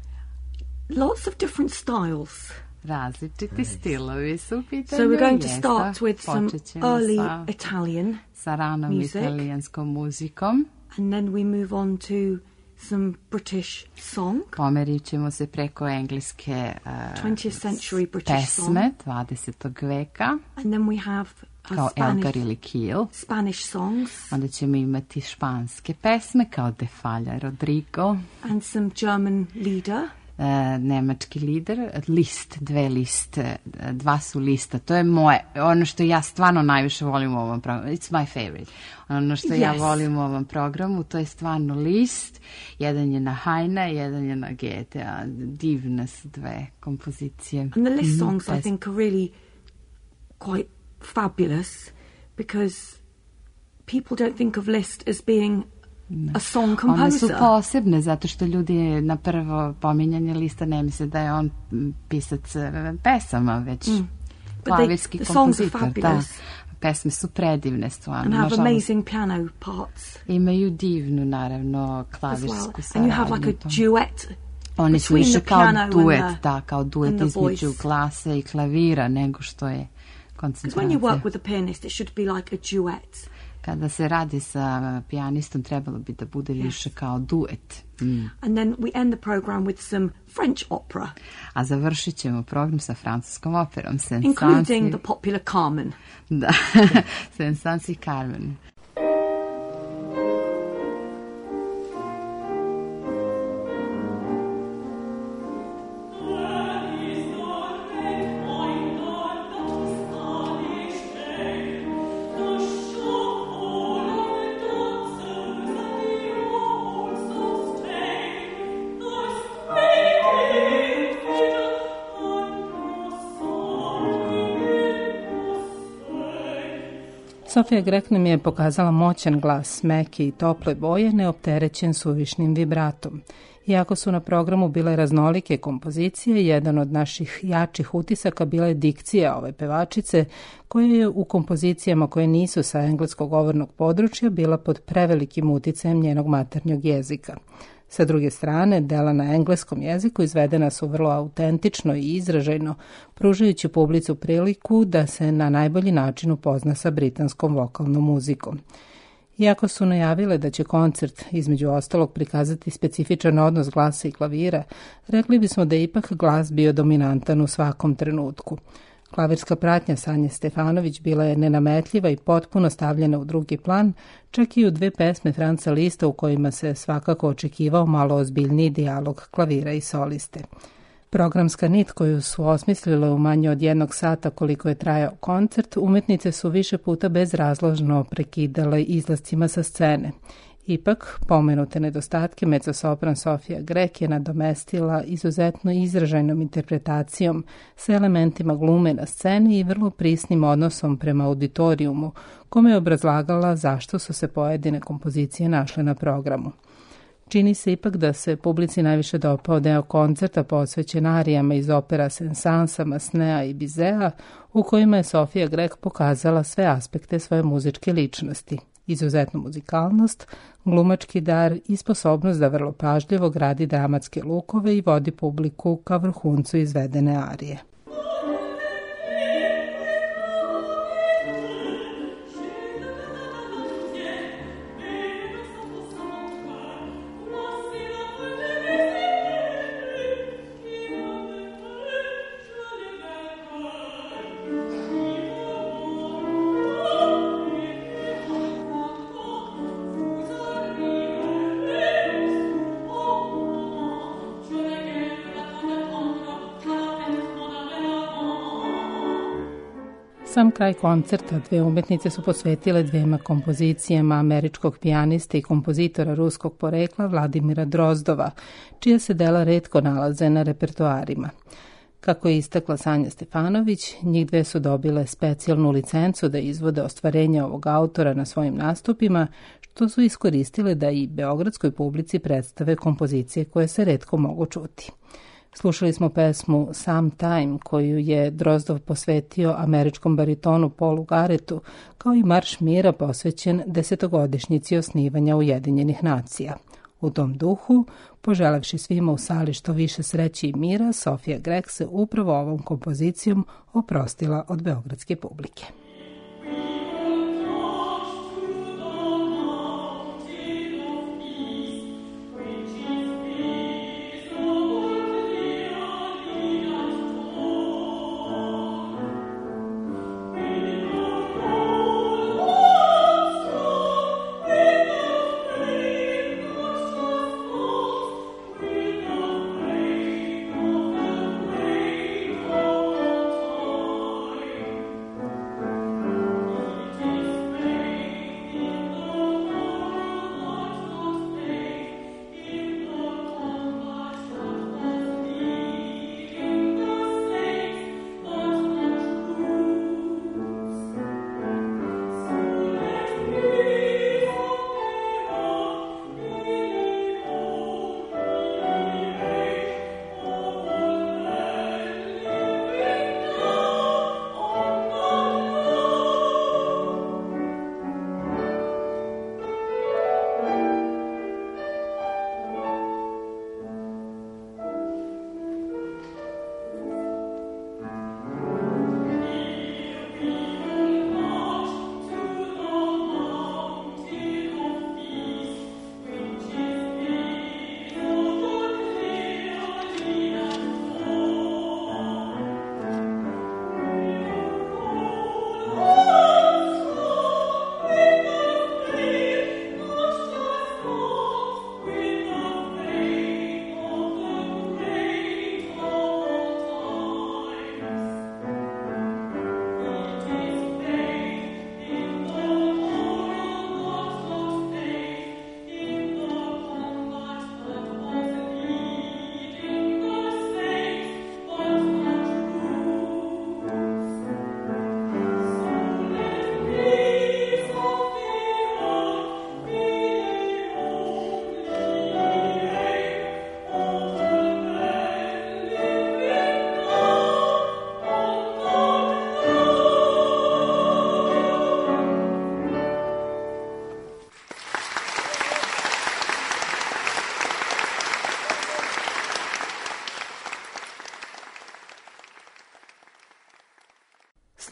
Lots of different styles. Različiti stilovi su u pitanju. So we're going to start with some early Italian sa ranom music, italijanskom muzikom. And then we move on to some British song. Pomerit ćemo se preko engleske 20th century British pesme song. 20. veka. And then we have kao Elgar ili Kiel. Spanish songs. Onda ćemo imati španske pesme kao De Falla Rodrigo. And some German lieder. Nemački lider, dva su lista. To je moje, ono što ja stvarno najviše volim u ovom programu. It's my favorite. Ono što ja volim u ovom programu, to je stvarno list. Jedan je na Heine, jedan je na Goethe. Divne su dve kompozicije. And the list songs I think are really quite fabulous because people don't think of Liszt as being a song composer. One su posebne zato što ljudi na prvo pominjanje Lista ne misle da je on pisac pesama, već klavirski kompozitor. Da. pesme su predivne stvarno. And have amazing piano parts. Imaju divnu, naravno, klavirsku saradnju. And you have like a duet. Oni su više kao duet, kao duet između glasa i klavira nego što je koncentracija. Because when you work with a pianist, it should be like a duet. Kada se radi sa pijanistom, trebalo bi da bude više kao duet. And then we end the program with some French opera. A završit ćemo program sa francuskom operom. Including the popular Carmen. Da, Saint-Saëns Carmen. Sofia Grek nam je pokazala moćan glas, meke i tople boje, neopterećen suvišnim vibratom. Iako su na programu bile raznolike kompozicije, jedan od naših jačih utisaka bila je dikcija ove pevačice, koja je u kompozicijama koje nisu sa engleskog govornog područja bila pod prevelikim uticajem njenog maternjeg jezika. Sa druge strane, dela na engleskom jeziku izvedena su vrlo autentično i izražajno, pružajući publicu priliku da se na najbolji način upozna sa britanskom vokalnom muzikom. Iako su najavile da će koncert između ostalog prikazati specifičan odnos glasa i klavira, rekli bismo da je ipak glas bio dominantan u svakom trenutku. Klavirska pratnja Sanje Stefanović bila je nenametljiva i potpuno stavljena u drugi plan, čak i u 2 pesme Franca Lista u kojima se svakako očekivao malo ozbiljniji dijalog klavira i soliste. Programska nit koju su osmislile u manje od 1 sata koliko je trajao koncert, umetnice su više puta bezrazložno prekidale izlascima sa scene. Ipak, pomenute nedostatke mezzosopran Sofia Grek je nadomestila izuzetno izražajnom interpretacijom sa elementima glume na sceni i vrlo prisnim odnosom prema auditorijumu, kome je obrazlagala zašto su se pojedine kompozicije našle na programu. Čini se ipak da se publici najviše dopao deo koncerta posvećen arijama iz opera Saint-Saënsa, Massenea i Bizea, u kojima je Sofia Grek pokazala sve aspekte svoje muzičke ličnosti. Izuzetnu muzikalnost, glumački dar i sposobnost da vrlo pažljivo gradi dramatske lukove i vodi publiku ka vrhuncu izvedene arije. Sam kraj koncerta 2 umetnice su posvetile 2 kompozicijama američkog pijaniste i kompozitora ruskog porekla Vladimira Drozdova, čija se dela retko nalaze na repertoarima. Kako je istakla Sanja Stefanović, njih 2 su dobile specijalnu licencu da izvode ostvarenja ovog autora na svojim nastupima, što su iskoristile da i beogradskoj publici predstave kompozicije koje se retko mogu čuti. Slušali smo pesmu Sometime, koju je Drozdov posvetio američkom baritonu Paulu Garrettu, kao i Marš mira posvećen 10-godišnjici osnivanja Ujedinjenih nacija. U tom duhu, poželevši svima u sali što više sreće i mira, Sofia Grek se upravo ovom kompozicijom oprostila od beogradske publike.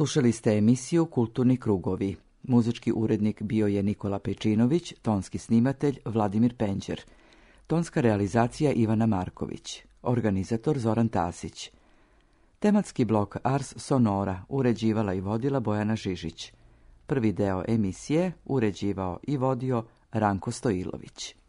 Slušali ste emisiju Kulturni krugovi. Muzički urednik bio je Nikola Pejčinović, tonski snimatelj Vladimir Penđer, tonska realizacija Ivana Marković, organizator Zoran Tasić. Tematski blok Ars Sonora uređivala i vodila Bojana Žižić. Prvi deo emisije uređivao i vodio Ranko Stojilović.